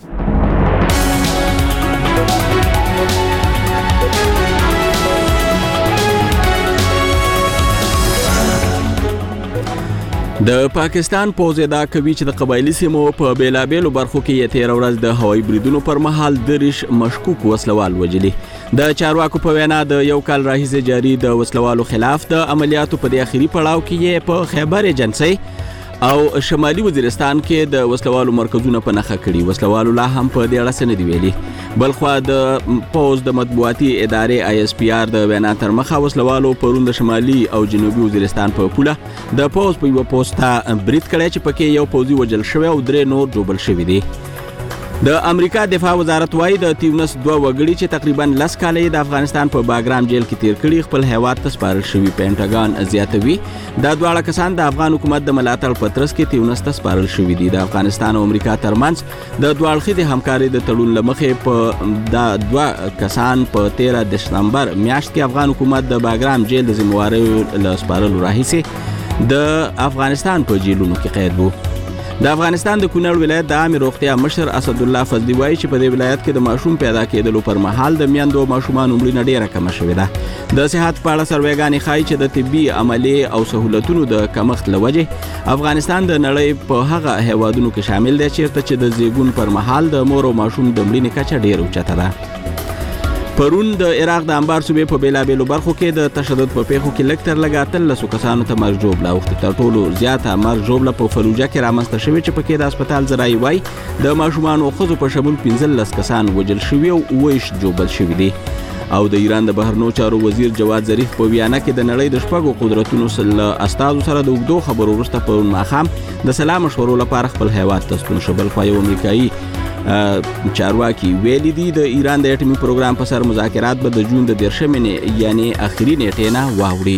د پاکستان پوځ ادعا کوي چې د قبایلی سیمو په بیلابېلو برخو کې یې تېره ورځ د هوایي بریدونو پر مهال دریش مشکوک وسلوال وژلي. د چارواکو په وینا د یو کال راهیسې جاري د وسلوالو خلاف د عملیاتو په دې اخري پړاو کې یې په خیبر ایجنسۍ او شمالي وزیرستان کې د وسلوالو مرکزونه په نښه کړي. وسلوالو لا هم په دې اړه څه نه دي ویلي. بلخوا د پوز د مطبوعاتي ادارې آی اس پی آر د وینا تر مخه وسلوالو پرون د شمالي او جنوبي وزیرستان په پوله د پوز په یو پوسټه برید کړی چې پکې یو پوزي وژل شوی او درې نور جوړل شوی دي. د امریکا دفاع وزارت وايي د تیونس دوه وګړي چې تقریبا لس کاله د افغانستان په باګرام جیل کې تیر کړي خپل هیواد ته سپارل شوي. پینټاګان زیاتوي دا دواړه کسان د افغان حکومت د ملاتړ په ترڅ کې تیونس ته سپارل شوي دي. د افغانستان او امریکا ترمنځ د دوه اړخیزې همکارۍ د تړون له مخې په دا دوه کسان په تیره دسمبر میاشت کې افغان حکومت د باګرام جیل د ذمہوارۍ له سپارلو راهیسې د افغانستان په جیلونو کې قید وو. د افغانستان د کونړ ولایت د عامه روغتیا مشر اسد الله فضلي وایي چې په دې ولایت کې د ماشوم پیدا کېدلو پر مهال د میندو او ماشومانو مړینه ډېره کمه شوې ده. د صحت په اړه سروېګانې ښایي چې د طبي عملیې او سهولتونو د کمښت له وجې افغانستان د نړۍ په هغه هیوادونو کې شامل دی چیرته چې د زیږون پر مهال د مور او ماشوم د مړینې کچه ډېره اوچته ده. پرون د عراق د انبار صوبې په بیلابېلو برخو کې د تشدد په پیښو کې لږ تر لږه اتلسو کسانو ته مرګ ژوبله اوښتې. تر ټولو زیاته مرګ ژوبله په فلوجه کې رامنځته شوې چې پکې د هسپتال ذرایع وایي د ماشومانو او ښځو په شمول پنځلس کسان وژل شوي او اوه ویشت ژوبل شوي دي. او د ایران د بهرنیو چارو وزیر جواد ظریف په ویانا کې د نړۍ د شپږو قدرتونو له استازو سره د اوږدو خبرو وروسته پرون ماښام د سلا مشورو لپاره خپل هیواد ته ستون شو. بلخوا یو امریکایي چارواکي ویلي دي د ایران د اټومي پروګرام په سر مذاکرات به د جون د دیرشمې نیټې یعنی اخري نیټې نه واوړي.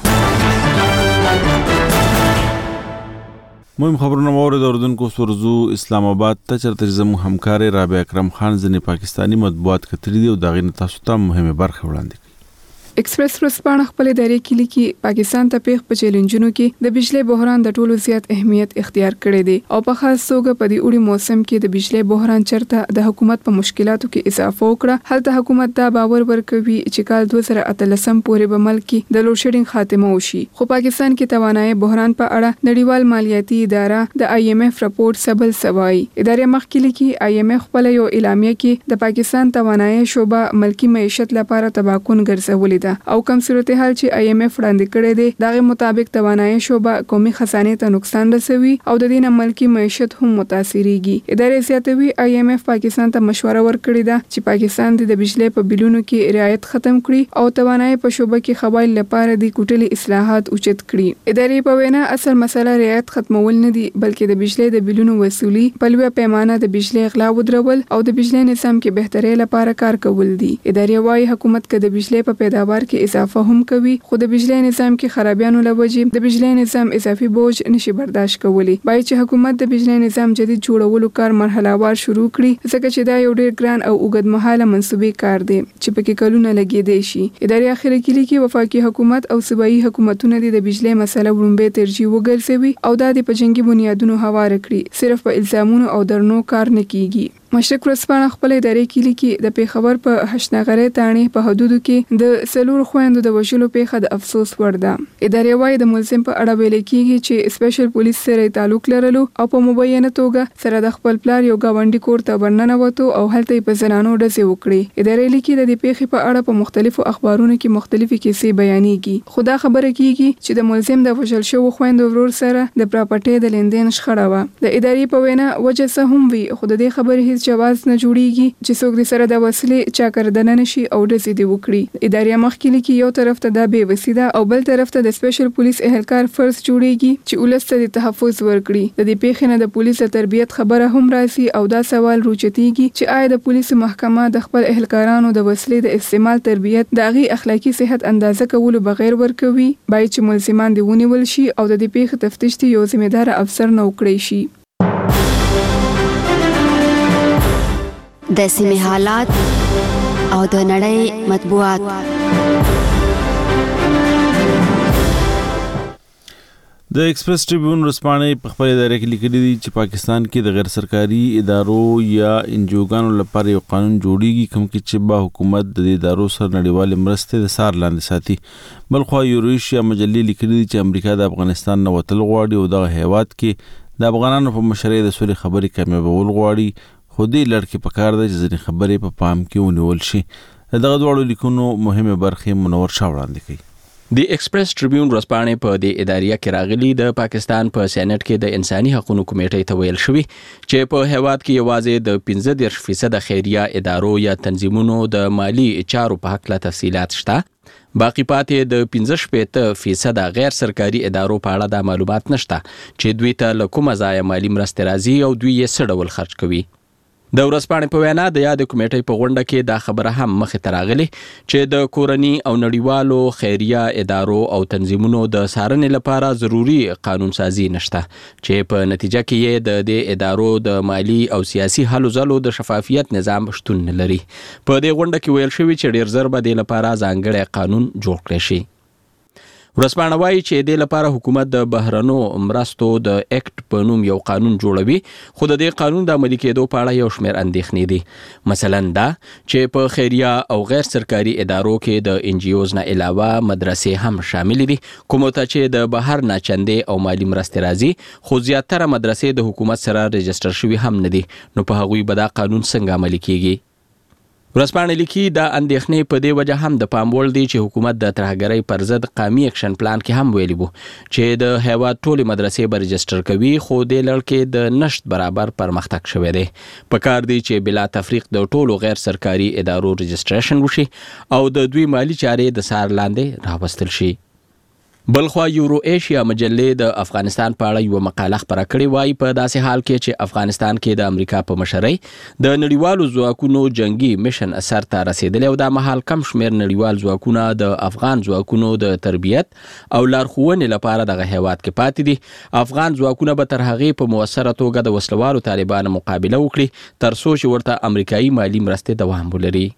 مهم خبرونه مورد اوردونکو سورزو اسلام آباد ته چرته زمو همکار رابع اکرم خان ځنې پاکستانی مطبوعات کتلی دی او دا غینه تاسو ته مهمه برخه وړاندې. ایکسپریس ورځپاڼه خپل ادارې کې لیکي پاکستان ته پیښ په چیلنجونو کې د بجلی بحران د ټولو زیات اهمیت اختیار کړی دی او په خاص توګه په دې اوړي موسم کې د بجلی بحران چرته د حکومت په مشکلاتو کې اضافه وکړه. هلته حکومت دا باور ورکوي چې کال دوه زره اتلسم پورې به ملک کې د لوډ شیډینګ خاتمه وشي. خو پاکستان کې توانایي بحران په اړه نړیوال مالیاتي اداره د آی ایم ایف راپورټ سبل سوای. ادارې مخکې لیکي آی ایم ایف خپل یو اعلامیه کې د پاکستان توانایي شوبه ملکی معیشت لپاره تباکون ګرځولې او کوم صورتحال چې آی ایم ایف وړاندې کړی دی دغه مطابق توانایي شوبه قومي خزانه ته نقصان رسوي او د دې نه ملکی معیشت هم متاثریږي. ادارې زیاتوي آی ایم ایف پاکستان ته مشوره ورکړې ده چې پاکستان د بجلی په بلونو کې رعایت ختم کړي او توانایي په شوبه کې قبایل لپاره د کوټلي اصلاحات اوچت کړي. ادارې په وینا اصل مسله رعایت ختمول نه دي بلکې د بجلی د بلونو وصولي په لویه پیمانه د بجلی اغلا ودرول او د بجلی نظام کې بهتري لپاره کار کول دي. ادارې وايي حکومت کې د بجلی په پیداوار کې اضافه هم کوي خو د بجلی نظام کې خرابیانو لوجې د بجلی نظام اضافي بوج نشي برداشت کولی. باید چې حکومت د بجلی نظام جدید جوړولو کار مرحله وار شروع کړي ځکه چې دا یو ډیر ګران او اوږدمهاله منصوبې کار دی چې پکې کلونه لګیدي شي. ادارې اخر کې لیکي وفاقي حکومت او صوبایي حکومتونه د بجلی مسله وړاندې ترجیح وګرځوي او دا د پجنګي بنیادونو هوار کړي صرف په الزامونو او درنو کار نه کیږي. مشرق ورځپاڼه خپل ادارې کې لیکي د پیښور په هشنغرې تاڼې په حدودو کې د سلور خويندو د وژلو پیښه د افسوس وړ ده. ادارې وايي د ملزم په اړه ویل کېږي چې سپیشل پولیس سره تعلق لرلو او په مبینه توګه سره د خپل پلار یو گاونډي کور ته ورننوتو او هلته په زنانو ډزې وکړي. ادارې لیکي د دې پیښې په اړه په مختلفو اخبارونو کې مختلفې کیسې بیانېږي خو دا خبره کېږي چې د ملزم د وژل شوو خويندو ورور سره د پراپرټۍ د لیندین شخړه وه. د ادارې په وینا وجه څه هم وي خو د دې خبرې جواز نه جوړیږي چې څوک د سره د وسلې چاکردنه نشي او ډزې دی وکړي. ادارې مخکې لیکي یو طرف ته دا بې وسیده او بل طرف ته د سپیشل پولیس اهلکار فرض جوړیږي چې ولس ته د تحفظ ورکړي. د دې پیښې نه د پولیس تربیت خبره هم راځي او دا سوال روچتيږي چې آیا د پولیس محکمه د خپل اهلکارانو د وسلې د استعمال تربیت د غي اخلاقی صحت اندازه کولو بغیر ورکوي. باید چې ملزمان دی ونیول شي او د دې پیښې تفتیش ته یو ذمہ دار افسر نه وکړي شي. د سیمې حالات او د نړۍ مطبوعات. د ایکسپریس ټریبیون ورځپاڼې په خپل اداره کې لیکلي دي چې پاکستان کې د غیر سرکاري ادارو یا انجوګانو لپاره یو قانون جوړیږي کوم کې چې به حکومت د دې ادارو سره نړیوال مرستې د سار لاندې ساتي. بلخو یوریشیا مجلې لیکلي دي چې امریکا د افغانستان نه وتل غواړي او دغه هیواد کې د افغانانو په مشرۍ د سولې خبرې کامیابول غواړي، خو دې لړ کې پکار ده چې ځینې خبرې په پام کې ونیول شي. دغه دواړو لیکونو مهمه برخې منور شاه وړاندې کوي. د ایکسپریس ټریبیون ورځپاڼې په دې اداریه کې راغلي د پاکستان په سېنات کې د انساني حقوقو کمیټې ته ویل شوی چې په هیواد کې یوازې د پنځه دېرش فیصد خیریه ادارو یا تنظیمونو د مالی چارو په حق له تفصیلات شته، باقی پاتې د پنځه شپېته فیصد غیر سرکاري ادارو په اړه د معلومات نشته چې دوی ته له کومه ځایه مالی مرستې راځي او دوی یې څه ډول خرج کوي. د ورځپاڼې په وینا د یاد کمیټې په غونډه کې دا خبره هم مخې ته راغلې چې د کورني او نړیوالو خیریه ادارو او تنظیمونو د څارنې لپاره ضروري قانون سازي نشته چې په نتیجه کې یې د دې ادارو د مالی او سیاسي هلو ځلو د شفافیت نظام شتون نه لري. په دې غونډه کې ویل شوی چې ډیر زر به دې لپاره ځانګړی قانون جوړ کړی شي. ورځپاڼه وایي چې دې لپاره حکومت د بهرنو مرستو د اکټ په نوم یو قانون جوړوي، خو د دې قانون د عملي کېدو په اړه یو شمېر اندېښنې دي. مثلا دا چې په خیریه او غیر سرکاري ادارو کې د ان جی اوز نه علاوه مدرسې هم شامل دي کومو ته چې د بهر نه چندې او مالی مرستې راځي، خو زیاتره مدرسې د حکومت سره رجسټر شوي هم نه دي، نو په هغوی به دا قانون څنګه عملي کیږي. ورځپاڼه لیکي دا اندېښنې په دې وجه هم د پام وړ دي چې حکومت د ترهګرۍ پر ضد قومي اکشن پلان کې هم ویلي وو چې د هیواد ټولې مدرسې به رجسټر کوي، خو دې لړ کې د نشت برابر پرمختګ شوی دی. پکار دی چې بلا تفریق د ټولو غیر سرکاري ادارو رجسټریشن وشي او د دوی مالی چارې د سار لاندې راوستل شي. بلخوا یورو ایشیا مجلې د افغانستان په اړه یو مقاله خپره کړې وایي په داسې حال کې چې افغانستان کې د امریکا په مشرۍ د نړیوالو ځواکونو جنگي میشن اثر ته رسیدلی او دا مهال کم شمېر نړیوال ځواکونه د افغان ځواکونو د تربیت او لارښوونې لپاره دغه هیواد کې پاتې دي. افغان ځواکونه به تر هغې په مؤثره توګه د وسلوالو طالبانو مقابله وکړي تر څو چې ورته امریکایي مالی مرستې دوام ولري.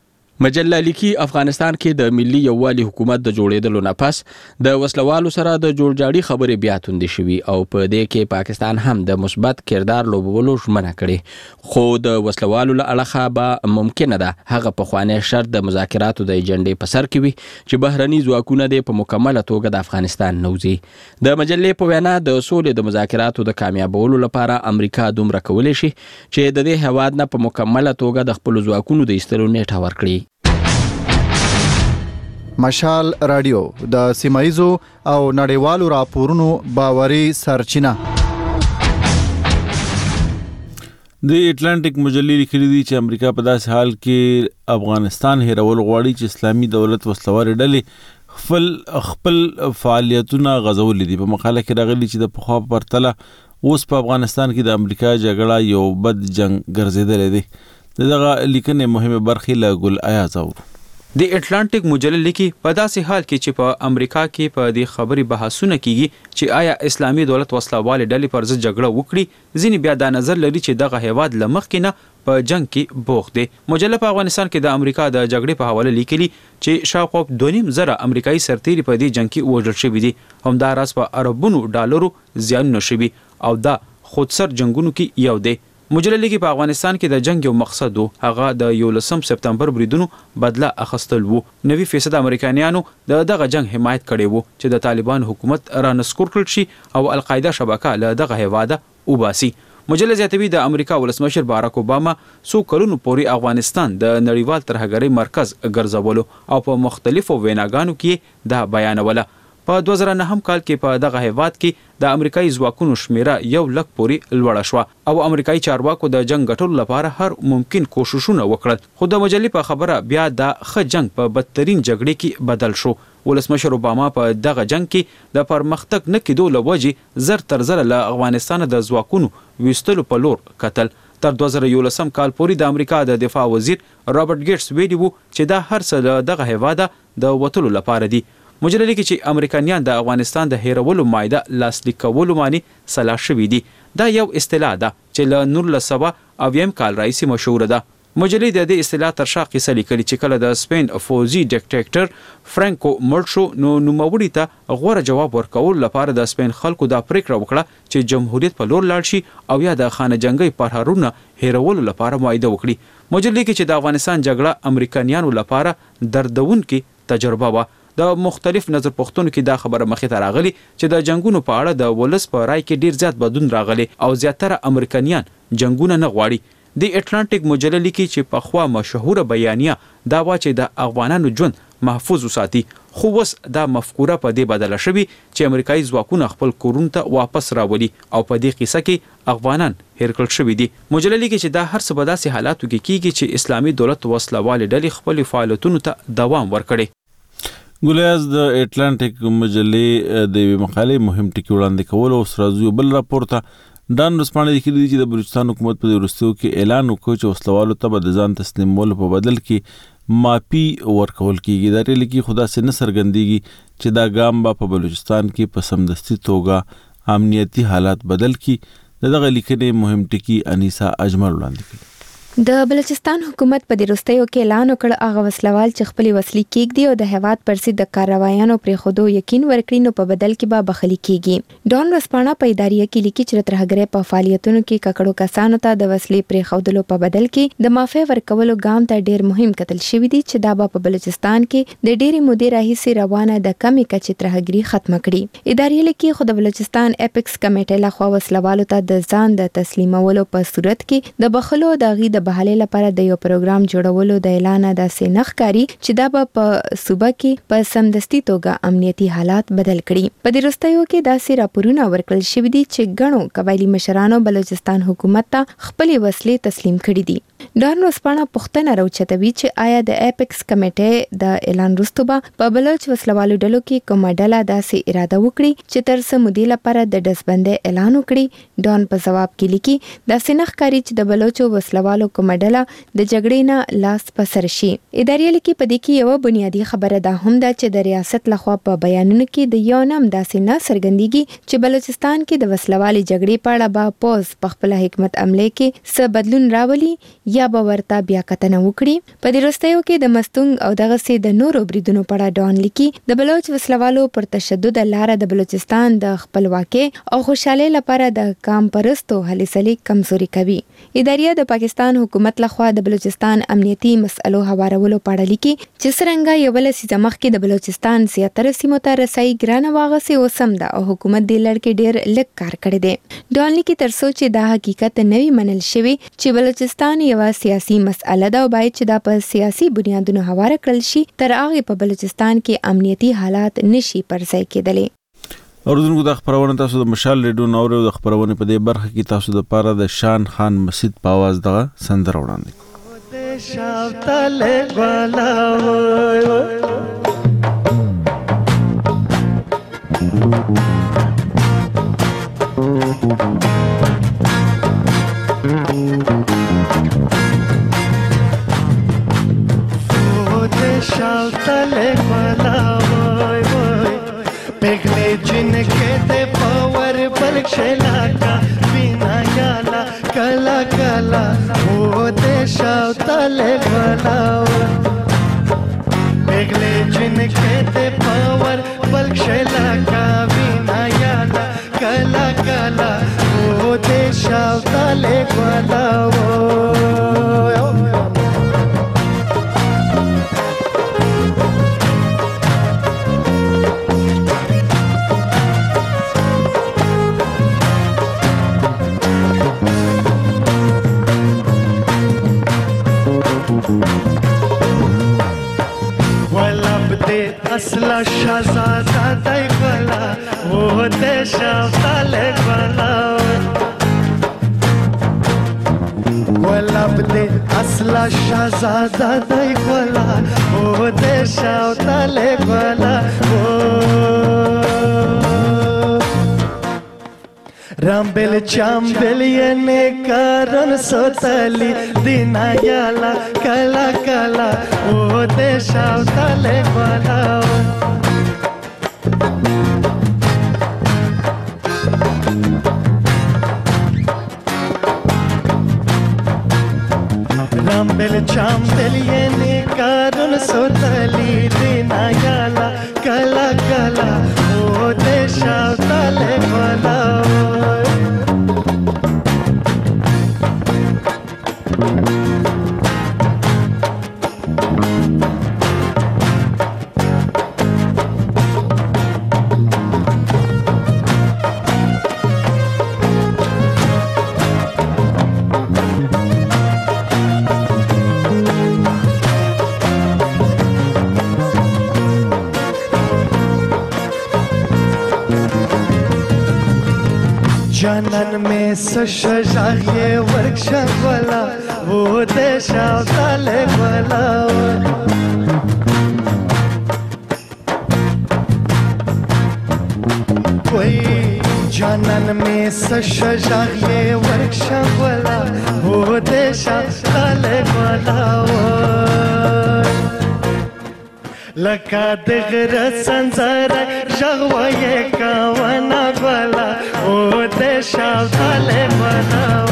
مجله لیکي افغانستان کې د ملي یووالي حکومت د جوړېدلو نه پس د وسلوالو سره د جوړجاړي خبرې بیا توندې شوي او په دې کې پاکستان هم د مثبت کردار لوبولو ژمنه کړې، خو د وسلوالو له اړخه به ممکنه ده هغه پخوانی شرط د مذاکراتو د ایجنډې په سر کې وي چې بهرني ځواکونه دې په مکمله توګه د افغانستان نه وځي. د مجلې په وینا د سولې د مذاکراتو د کامیابولو لپاره امریکا دومره کولی شي چې د دې هیواد نه په مکمله توګه د خپلو ځواکونو د ایستلو نیټه ورکړي. مشال رادیو د سیمایزو او نړیوالو راپورونو باوري سرچینه. د اټلانټیک مجلې لیکلي دي چې امریکا په داسې حال کې افغانستان هیرول غواړي چې اسلامي دولت وسلوارې ډلې خپل خپل فعالیتونه غځولي دي. په مقاله کې راغلي چې د پخوا په پرتله اوس په افغانستان کې د امریکا جګړه یو بد جنگ ګرځېدلی دی. دغه لیکنې مهمه برخې له ګل ایاز اورو. د اټلانټیک مجله لیکي په داسې حال کې چې په امریکا کې په دې خبرې بحثونه کیږي چې آیا اسلامي دولت وسلوالې ډلې پر ضد جګړه وکړي، ځینې بیا دا نظر لري چې دغه هیواد له مخکې نه په جنگ کې بوخت دی. مجله په افغانستان کې د امریکا د جګړې په حواله لیکلي چې شاوخوا دوه نیم زره امریکایي سرتیري په دې جنگ کې وژل شوي دي، همداراز په اربونو ډالرو زیانونه شوي او دا خودسر جنگونو کې یو دی. مجله لیکي په افغانستان کې د جنگ یو مقصد وو، هغه د یولسم سپتمبر بریدونو بدله اخیستل وو. نوي فیصد امریکایانو د دغه جنگ حمایت کړی وو چې د طالبان حکومت رانسکور کړل شي او القاعده شبکه له دغه هیواده وباسي. مجله زیاتوي د امریکا ولسمشر باراک اوباما څو کلونو پورې افغانستان د نړیوال ترهګرۍ مرکز ګرځولو او په مختلفو ویناګانو کې دا بیانوله. په دوه زره نهم کال کې په دغه هیواد کې د امریکایي ځواکونو شمیره یو لک پورې لوړه شوه او امریکایي چارواکو د جنگ ګټلو لپاره هر ممکن کوششونه وکړل، خو د مجلې په خبره بیا د ښه جنگ په بدترین جګړې کې بدل شو. ولسمشر اوباما په دغه جنگ کې د پرمختګ نه کېدو له وجې زر تر زره له افغانستان د ځواکونو ویستلو په لور کتل. تر دوه زره یولسم کال پورې د امریکا د دفاع وزیر رابرټ ګیټس ویلي وو چې دا هر څه له دغه هیواده د وتلو لپاره دي. مجله لیکي چې امریکایان د افغانستان د هیرولو مایده لاسلیک کولو معنی سلا شوي دي. دا یو اصطلاح ده چې له نولس سوه اویم کال راهیسې مشهوره ده. مجلې د دې اصطلاح تر شا قصه لیکلي چې کله د سپین فوزي ډیکټیټر فرانکو مرشو نو نوموړي ته غوره جواب ورکول لپاره د سپین خلکو دا پریکړه وکړه چې جمهوریت په لور لاړ شي او یا د خانه جنگي پرهارونه هیرولو لپاره معاهده وکړي. مجلې کې چې د افغانستان جګړه امریکایانو لپاره دردونکې تجربه و. د مختلف نظر پوښتنو کې دا خبره مخې ته راغلي چې د جنگونو په اړه د ولس په رای کې ډیر زیات بدلون راغلی او زیاتره امریکایان جنگونه نه غواړي. د اټلانټیک مجله لیکي چې په خوا مشهوره بیانیه دا وا چې د افغانانو ژوند محفوظ وساتي، خو اوس دا مفکوره په دې بدله شوې چې امریکایي ځواکونه خپل کورونو ته واپس راولي او په دې قصه کې افغانان هیر کړل شوي دي. مجله لیکي چې دا هر څه په داسې حالاتو کې کیږي چې اسلامي دولت وسلوالې ډلې خپل فعالیتونو ته دوام ورکړي. ګولیاز د اټلانټیک مجلې د مقالې مهم ټکی وړاندې کول او سرازو بل راپورته ډان رسپانې لیکلي چې د بلوچستان حکومت په وروستیو کې اعلان وکړ چې وسلوالو ته به د ځان تسلیمولو په بدل کې ماپی ورکول کیږي. دا ریلی خدا سي نه څرګندېږي چې دا ګام به په بلوچستان کې په سمدستي توګه امنیتي حالات بدل کړي. دغه لیکنې مهم ټکی انیسا اجمل وړاندې کړي. د بلوچستان حکومت په دروستیو کې اعلان وکړ هغه وسلوال چې خپل وسلې کېږدي او د هیواد پر ضد د کاروایانو پرې خودو یقین ورکړي نو په بدل کې به بخښلي کیږي. ډان رسپانه په اداریه کې لیکي چې ترهګرۍ په فعالیتونو کې ککړو کسانو ته د وسلې پرې خودلو په بدل کې د معافي ورکولو ګام ته ډیر مهم کتل شوی دی چې دا به په بلوچستان کې د ډېری مودې راهیسې روانه د کمی کچې ترهګري ختمه کړي. اداریه لیکي خو د بلوچستان اپیکس کمیټې لخوا وسلوالو ته د ځان د تسلیمولو په صورت کې د بخلو د غي د بحالې لپاره د یو پروګرام جوړولو د اعلان د سینخ کاری چې دا په صوبه کې په سمدستي توګه امنیتي حالات بدل کړي. په دې وروستیو کې داسې راپورونه ورکړل شوي دي چې ګڼو قبایلي مشرانو بلوچستان حکومت ته خپلې وسلې تسلیم کړي دي. ډان رسپانه پوښتنه راوچتوي چې آیا د اپیکس کمیټې د اعلان وروسته به په بلوچ وسلوالو ډلو کې کومه ډله داسې اراده وکړي چې تر څه مودې لپاره د ډزبندۍ اعلان وکړي. ډان په ځواب کې لیکي داسې نه ښکاري چې د بلوچو وسلوالو کومه ډله د جګړې نه لاس په سر شي. ادارې لیکي په دې کې یو بنیادی خبره ده هم ده چې د ریاست لخوا په بیانونو کې د یو نام داسې نه څرګندېږي چې بلوچستان کې د وسلوالي جګړې په اړه به پوز په خپل حکمت عملي کې څه بدلون راولي یا به ورته بیا کتنه وکړي. په دې وروستیو کې د مستونګ او دغه سي د نورو بریدونو په اړه ډان لیکي د بلوچ وسلوالو پر تشدد لاره د بلوچستان د خپلواکۍ او خوشحالۍ لپاره د کام پرستو هلې ځلې کمزوري کوي. ادارې د پاکستان حکومت لخوا د بلوچستان امنیتي مسئلو هوارولو په اړه لیکي چې څرنګه یو لسیزه مخکې د بلوچستان زیاتره سیمو ته رسایي ګرانه واغسې اوس هم ده او حکومت دې لړ کې ډېر لږ کار کړی دی. ډان لیکي تر څو چې دا حقیقت نه وي منل شوی چې بلوچستان یوه سیاسي مسئله ده او باید چې دا په سیاسي بنیادونو هواره کړل شي تر هغې په بلوچستان کې امنیتي حالات نشي پر ځای کېدلی. اوردونکو د خبرونه تاسو د مشال ریډیو نورو د خبرونه په دې برخه کې تاسو د پاره د شان خان مسجد په आवाज دغه سندره وړاندې पेगले जिनके ते पावर बल शेलाका बिना याला कला कला वो देशा तले बनाओ पेगले जिनके ते पावर बल शेलाका बिना याला कला कला वो देशा तले बनाओ असला शहजादा दई वाला वो देशा वाले वाला वलब दे असला शहजादा दई वाला वो देशा वाले वाला वो रामबेल चांबेल ये ने कारण सोतली दिना याला कला कला वो देशा तले वाला रामबेल چام دل یې نه کارون سوتلی دینا یالا کلا کلا او دې شاوتاله کولا जानन में सशजागे वर्कशॉप वाला वो देशा ताले वाला कोई जानन में सशजागे वर्कशॉप वाला वो देशा ताले वाला लका दगर संसार जगवाये कावना वाला ओ देशा ताले बनाओ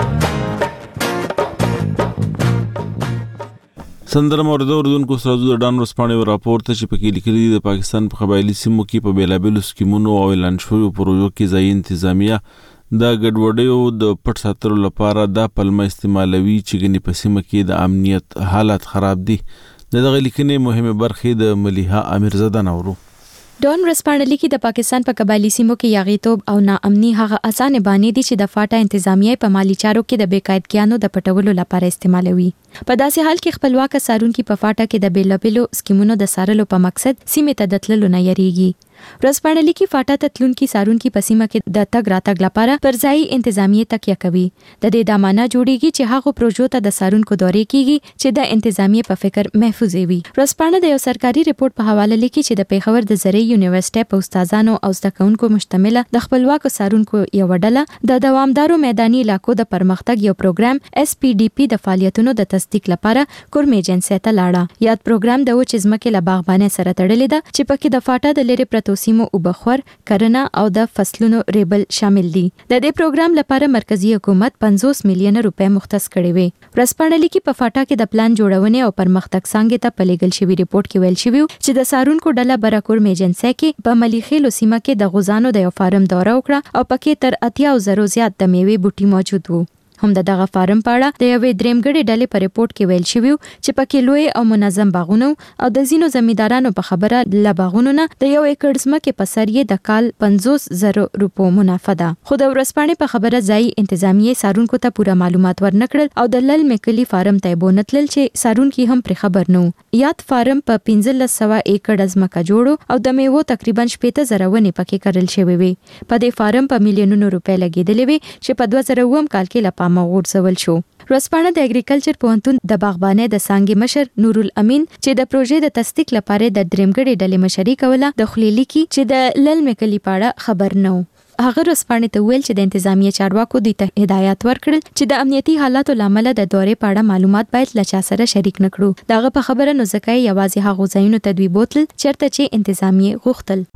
سندرم اوردو اردوونکو سره د ډان ورسپانې راپورته چې پکې لیکلي د پاکستان په قبایلی سیمو کې په بیلابیلو سکیمونو او اعلان شویو پروژو کې ځایي انتظامیه د ګډوډیو د پټ ساتلو لپاره دا پلمه استعمالوي چې ګنې په سیمه کې د امنیت حالت خراب دي. د دغه لیکنې مهمه برخې د ملیحه امیرزاده نورو. ډان ورسپانلی کې د پاکستان په قبایلی سیمو کې یاغیتوب او ناامني هغه اسانه باندې دي چې د فاټا انتظامیه په مالی چارو کې د بیقاعدګیانو د پټولو لپاره استعمالوي. په داسې حال کې خپلواک سارونکي په فاټا کې د بیلابیلو سکیمونو د سارلو په مقصد سیمه ته د تللو نه یریږي. ورسپانلی کې فاټا ته تلونکي سارونکي په سیمه کې د تګ راتګ لپاره پر ځای انتظامیه تکیه کوي. د دې د معنا جوړیږي چې هغه پروژو ته د سارونکو دورې کیږي چې د انتظامیه په فکر محفوظ وي. ورسپانله د یو سرکاري ریپورت په حواله لیکي چې د پیښور د زرعي یونیورسيټي په استادانو او زده کوونکو مشتمله د خپلواکو سارونکو یو ډله د دوامدارو میداني علاقو د پرمختګ یو پروګرام اس پی ډي پی د فعالیتونو د تصدیق لپاره کورم ایجنسی ته لاړه. یاد پروګرام د وچ ځمکې له باغبانۍ سره تړلی ده چې پکې د فاټا د لری پرتو سیمو او بخور کرنه او د فصلونو ریبل شامل دي. د دې پروګرام لپاره مرکزی حکومت پنځوس میلیونه روپۍ مختص کړي وي. ورسپانلی کې په فاټا کې د پلان جوړونې او پرمختګ څنګه ته پلیګل شوی ریپورت کې ویل شوی چې د سارونکو ډله برکور میجنسي کې په ملیخیلو سیمه کې د غوزانو د یو فارم دوره وکړه او پکې تر اتیا زرو زیات د میوې بوټي موجود وو. هم د دغه فارم په اړه د یوې درېمګړې ډلې په ریپورت کې ویل شوی چې پکې لوی او منظم باغونه او د زینو زمیندارانو په خبره ل باغونو نه د یو ایکړ ځمکې په سر یې د کال پنځوس زره روپو منافع ده. خو د ورسپانې په خبره ځای انتظامیه سارونکو ته پوره معلومات ورنکړل او د لل مکلی فارم ته بونتل چې سارونکي هم پر خبر نو. یاد فارم په پنځلس سوه ایکړ ځمکه جوړو او د میوو تقریبا شپږ زره ونې پکې کرل شوی وي. په دې فارم په میلیونونو روپۍ لګیدلې وي چې په دوه زره اووه کال کې لپاره مغورځول شو. ورسپانه د اګریکلچر پوهنتون د باغبانۍ د څانګې مشر نور الامین چې د پروژې د تصدیق لپاره د درېمګړې ډلې مشري کوله د خلیلی کی چې د لل مکلی پاړه خبر نه و. هغه ورسپانه ته ویل چې د انتظامیه چارواکو د هدایت ورکړل چې د امنیتي حالاتو لامل د دورې پاړه معلومات باید له چا سره شریک نکړو. دغه په خبره نو ځکه یوازې هغه ځایونو ته دوی بوتل چرته چې انتظامیه غوښتل.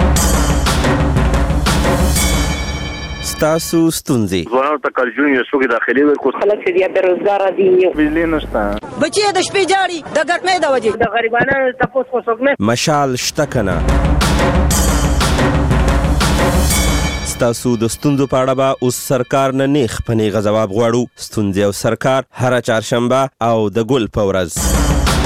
ستاسو ستونزې ځوانانو ته کارجون یو څوک داخلي ورکو خلک چې بیا بیروزګار دي بجلی نشته بچي د شپې جاړي د ګرمۍ د وجې د غریبانو تاسو کو څوک نه مشال شته کنه. ستاسو د ستونزو په اړه به اوس سرکار نه نیخ پنې غځواب غواړو. ستونزې او سرکار هره چهارشنبه او د ګل په ورځ.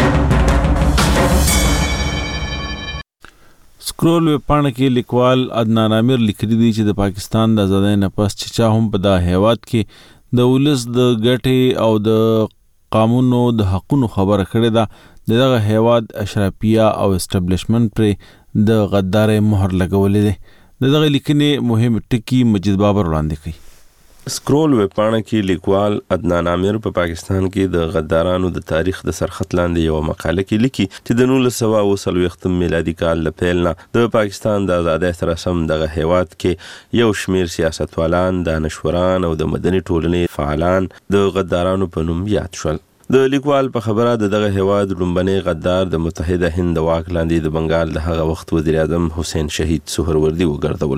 سکرول ویبپاڼه کې لیکوال عدنان عامر لیکلي دي چې د پاکستان د آزادۍ نه پس چې چا هم په دا هیواد کې د ولس د ګټې او د قانونو د حقونو خبره کړې ده د دغه هیواد اشرافیه او اسټابلیشمنت پر د غدارۍ مهر لګولې ده. د دغه لیکنې مهم ټکی مجید بابر وړاندې کوي. سکرول ویبپاڼه کې لیکوال عدنان عامر په پاکستان کې د غدارانو د تاریخ د سرخط لاندې یو مقاله کې لیکي چې د نولس سوه اوه څلوېښتم میلادي کال له پیل نه د پاکستان د آزادۍ سره سم دغه هیواد کې یو شمیر سیاستوالان، دانشوران او د مدني ټولنې فعالان د غدارانو په نوم یاد شول. د لیکوال په خبره د دغه هیواد لومبنی غدار د متحده هند د واک لاندې د بنگال د هغه وخت وزیر اعظم حسین شهید سهروردي وګرځول شو.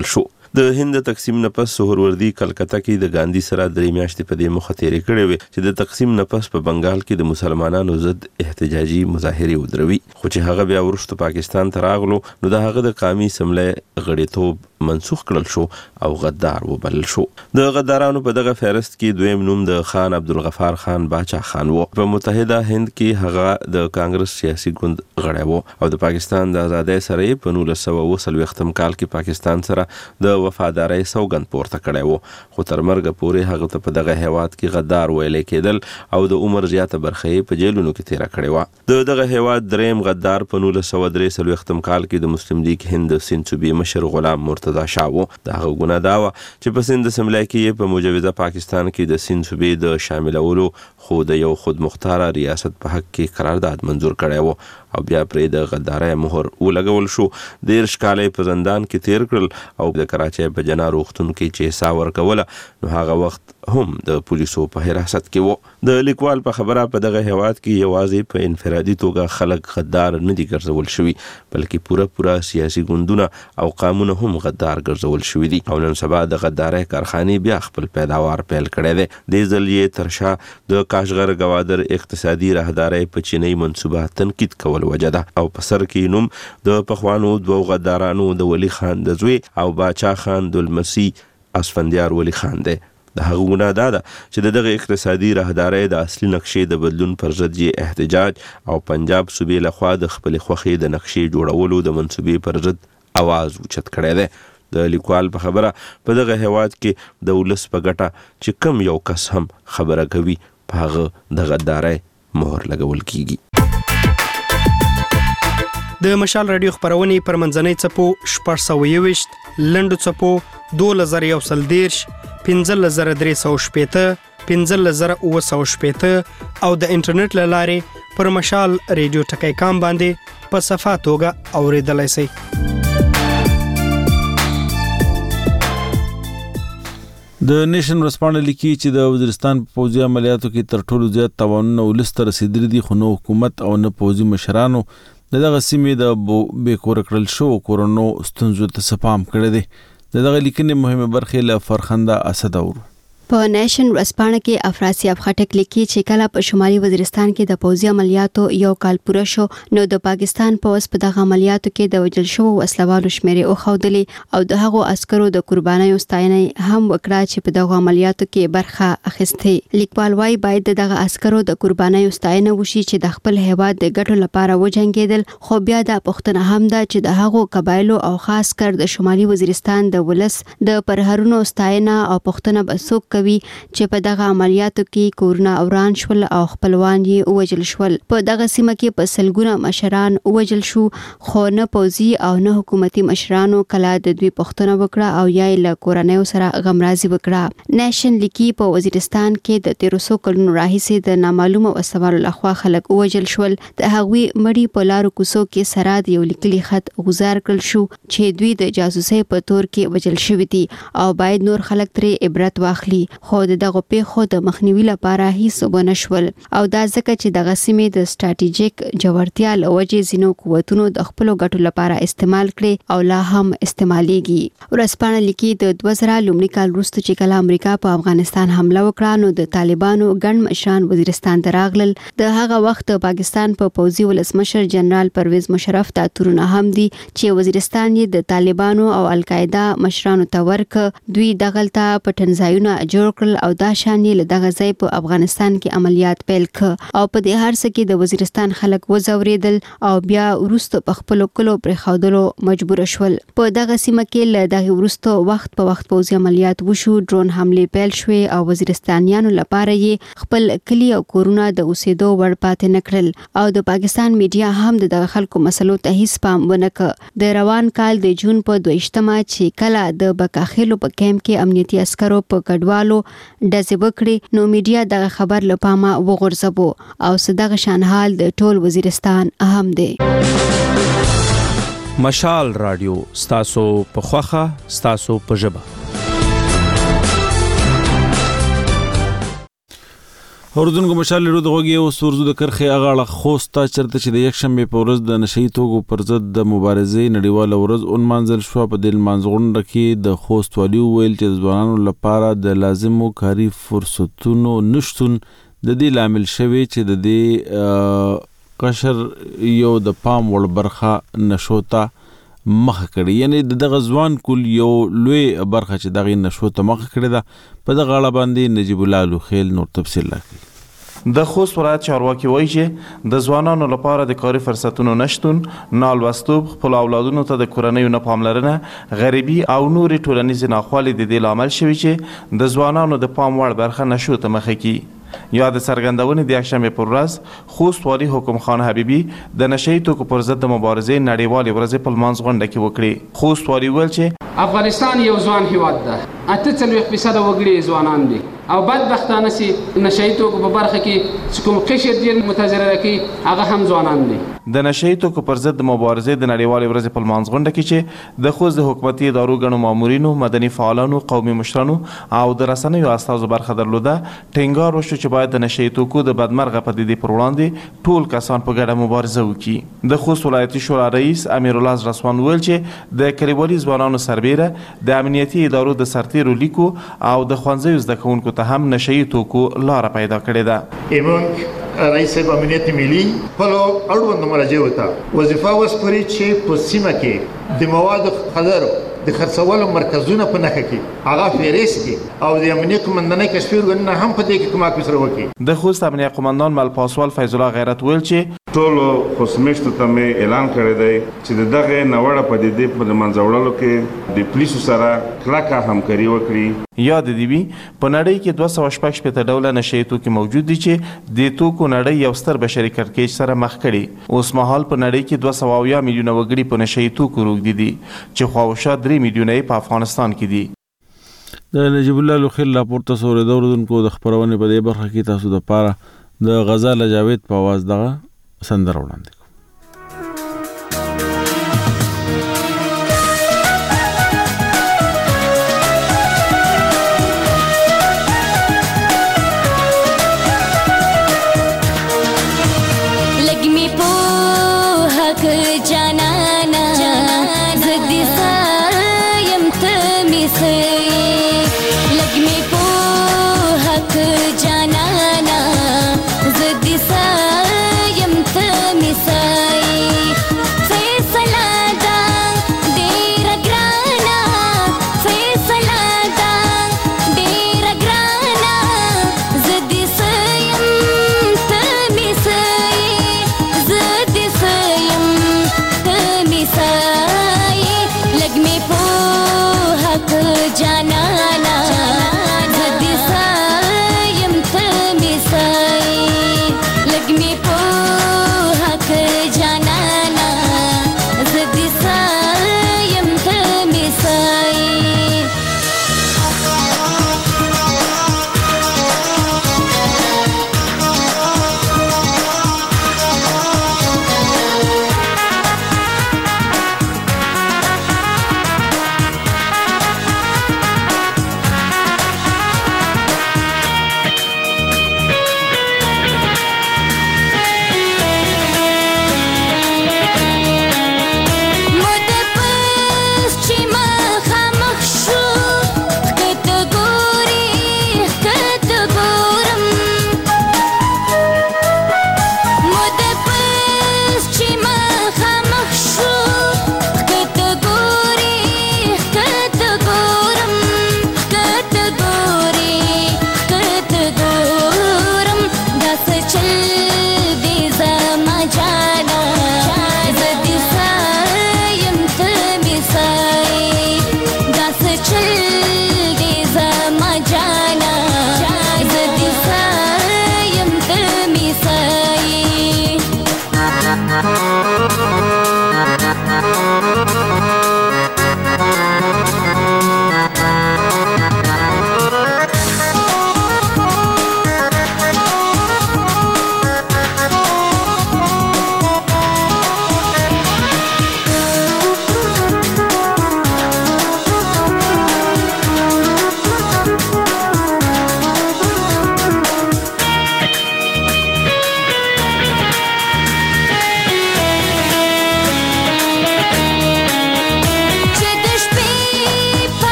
د هند تقسیم نه پس سهروردي کلکته کې د ګاندھی سره درې میاشتې په دې مخه تیرې کړې وې چې د تقسیم نه پس په بنگال کې د مسلمانانو ضد احتجاجي مظاهرې ودروي، خو چې هغه بیا وروسته پاکستان ته راغلو نو د هغه د قومي اسمبلې غړیتوب منسوخ کړل شو او غدار وبلل شو. د غدارانو په دغه فهرست کې دویم نوم د خان عبدالغفار خان باچا خان و. په متحده هند کې هغه د کانګرس سیاسي ګوند غړی و او د پاکستان د آزادۍ سره په نولس سوه اوه څلوېښتم کال کې پاکستان سره د وفادارۍ سوګند پورته کړی و، خو تر مرګه پورې هغه ته په دغه هیواد کې غدار ویلی کېدل او د عمر زیاته برخه یې په جیلونو کې تیره کړې وه. د دغه هیواد دریم غدار په نولس سوه درې څلوېښتم کال کې د مسلم لیگ هند سیند صوبې مشر غلام مرتضی شاه و. د هغه ګناه دا وه چې په سند اسمبلی کې په مجوزه پاکستان کې د سیند صوبې د شاملولو خو د یو خودمختاره ریاست په حق کې قرارداد منظور کړی و او بیا پرې د غدارۍ مهر ولګول شو. دېرش کاله یې په زندان کې تیر کړل او د کراچۍ په جنا روغتون کې چې حصه ورکوله نو هغه وخت هم د پولیسو په حراست کې و. د لیکوال په خبره په دغه هیواد کې یوازې په انفرادي توګه خلک غدار نه دي ګرځول شوي بلکې پوره پوره سیاسي ګوندونه او قامونه هم غدار ګرځول شوي دي او نن سبا د غدارۍ کارخانې بیا خپل پیداوار پیل کړی دی. دې ځل یې تر شا د کاشغر ګوادر اقتصادي راهدارۍ په چینی منصوبه تنقید کول وجه ده او په سر کې نوم د پخوانو دوو غدارانو د ولی خان د زوی او باچا خان دلمسی اسفندیار ولی خان دی. د هغه ګناه دا ده چې د دغه اقتصادي راهدارۍ د اصلي نقشې د بدلون پر ضد یې احتجاج او پنجاب صوبې لخوا د خپلې خوښې د نقشې جوړولو د منصوبې پر ضد اواز اوچت کړی دی. د لیکوال په خبره په دغه هیواد کې د ولس په ګټه چې کم یو کس هم خبره کوي په هغه د غدارۍ مهر لګول کیږي. د مشال رادیو خبرونې پر منځنۍ څپو شپږ سوه یوویشت، لنډو څپو دولس زره یو سل دېرش، پنځلس زره درې سوه شپېته، پنځلس زره اووه سوه شپېته او د انټرنیټ له لارې پر مشال رادیو ټکی کام باندې په صفا توګه اورېدلی شئ. د نیشن ورځپاڼه لیکي چې د وزیرستان په پوځي عملیاتو کې تر ټولو زیات تاوانونه ولس ته رسېدلي دي، خو نه حکومت او نه پوځي مشرانو د دغه سیمې د بې کوره کړل شوو کورنو ستونزو ته څه پام کړی دی. د دغه لیکنې مهمه برخې له فرخنده اسد اورو. په نیشن ورځپاڼه کې افراسیاب خټک لیکي چې کله په شمالي وزیرستان کې د پوځي عملیاتو یو کال پوره شو نو د پاکستان پوځ په دغه عملیاتو کې د وژل شوو وسلوالو شمیرې وښودلې او د هغو عسکرو د قربانیو ستاینه هم وکړه چې په دغه عملیاتو کې برخه اخیستې. لیکوال وايي باید دغه عسکرو د قربانیو ستاینه وشي چې د خپل هیواد د ګټو لپاره وجنګېدل، خو بیا د پښتنه هم ده چې د هغو قبایلو او خاص کر د شمالي وزیرستان د ولس د پرهرونو ستاینه او پښتنه بسوک چې په دغه عملیاتو کې کورونه وران شول او خپلوان یې ووژل شول. په دغه سیمه کې په سلګونه مشران ووژل شو، خو نه پوځي او نه حکومتي مشرانو کله د دوی پوښتنه وکړه او یا یې له کورنیو سره غمرازي وکړه. نیشن لیکي په وزیرستان کې د تیرو څو کلونو راهیسې د نامعلومه وسلوالو لخوا خلک ووژل شول. د هغوی مړي په لارو کوڅو کې سره د یو لیکلي خط غوځار کړل شو چې دوی د جاسوسۍ په تور کې وژل شوي دي او باید نور خلک ترې عبرت واخلي، خو د دغه پیښو د مخنیوي لپاره هیڅ ونه شول او دا ځکه چې دغه سیمې د سټراټیژیک جوړتیا له وجې ځینو قوتونو د خپلو ګټو لپاره استعمال کړي او لا هم استعمالیږي. ورځپاڼه لیکي د دوه زره لومړي کال وروسته چې کله امریکا په افغانستان حمله وکړه نو د طالبانو ګڼ مشران وزیرستان ته راغلل. د هغه وخت پاکستان په پوځي ولسمشر جنرال پرویز مشرف دا تورونه هم دي چې وزیرستان یې د طالبانو او القاعده مشرانو ته ورک. دوی دغلته پټنځایونه جوړ کړل او دا شان یې له دغه ځای په افغانستان کې عملیات پیل کړ او په دې هر څه کې د وزیرستان خلک وځورېدل او بیا وروسته په خپلو کلو پرېښودلو مجبور شول. په دغه سیمه کې له دغه وروسته وخت په وخت پوځي عملیات وشو، ډرون حملې پیل شوې او وزیرستانیانو لپاره یې خپل کلی او کورونه د اوسېدو وړ پاتې نه کړل او د پاکستان میډیا هم د دغه خلکو مسلو ته هیڅ پام ونه کړ. د روان کال د جون په دویشتمه چې کله د بکاخیلو په کیمپ کې امنیتي عسکرو په کډوالو ډزې وکړې نو میډیا دغه خبر له پامه وغورځوو او صدغه شان حال د ټول وزیرستان هم دی. مشال رادیو ستاسو په خوخه ستاسو په ژبه. اوردونکو مشال له دغه او سورزو د کرخه اغاړه خوستا چرته چې د یک شنبه په ورځ د نشئی توکو پر ضد د مبارزې نړیواله ورځ اون منځل شو. په دل منځغونډه کې د خوست والی ویل چې د ځوانانو لپاره د لازمو کاري فرصتونو نشټون د دې لامل شوی چې د دې قشر یو د پام وړ برخه نشوتا مخ کړي، یعنی دغه ځوان کول یو لوی برخه چې دغه نشو ته مخ کړي ده. په دغه اړه باندې نجیب الله لوخیل نور تفصیل راکړي. د خوست ولایت چارواکي وایي چې د ځوانانو لپاره د کاري فرصتونو نشتون، نالوستوب، خپل اولادونو ته د کورنیو نه پاملرنه، غریبي او نورې ټولنیزې ناخوالې د دې لامل شوي چې د ځوانانو د پام وړ برخه نشو ته مخه کړي. یا د څرګندونې د یکشنبه پر ورځ خوست والی حکم خان حبیبي د نشئی توکو پر ضد د مبارزې نړیوالې ورځې په لمانځ غونډه کې وکړي. خوست والی ویل چې افغانستان یو ځوان هیواد ده، اته څلوېښت فیصده وګړي ځوانان دي او بدبختانه سي نشئی توکو په برخه کې چې کوم قشر ډېر متضرره کوي هغه هم ځوانان دي. د نشئی توکو پر ضد د مبارزې د نړیوالې ورځې په لمانځ غونډه کې چې د خوست د حکومتي ادارو ګڼو مامورینو، مدني فعالانو، قومي مشرانو او د رسنیو استازو برخه درلوده، ټینګار وشو چې باید د نشئی توکو د بدمرغه پدیدې پر وړاندې ټول کسان په ګډه مبارزه وکړي. د خوست ولایتي شورا رئیس امیر الله رسوان ویل چې د کلیوالي ځوانانو سربیره د امنیتي ادارو د سرتیرو لیکو او د ښوونځیو زده کوونکو ته هم نشئی توکو لاره پیدا کړې ده. رئیس امنیت ملی خپل اړوند مراجعه وته وظیفه وسپاري چې په سیمه کې د مواد قدر د خرڅولو مرکزونه په نخښه کې هغه فهرست کې او د امنیت قومندانۍ کشفي ورغنه هم په دې کې کومک وسره وکړي. د خوست امنیت قومندان مل پاسوال فیض الله غیرت ویل چې ټولو خوستمیشتو ته مې اعلان کړی دی چې دغه نوړه پدیدې په منځ وړلو کې د پولیسو سره کلکه همکاري وکړي. یاد دی وي په نړۍ کې دوه سوه شپږ شپېته ډوله نشئی توکي موجود دي چې د توکو نړۍ یو ستر بشري کړکېچ سره مخ کړي. اوس مهال په نړۍ کې دوه سوه اویا میلیونه وګړي په نشئی توکو روږدي دي چې خواوشا درې میلیونه یې په افغانستان کې دي. د نجیب الله لوخیل راپورته سورېده اوریدونکو د خپرونې په دې برخه کې تاسو د پاره د غزال جاوید په आवाज دغه سندره وړاندې जाना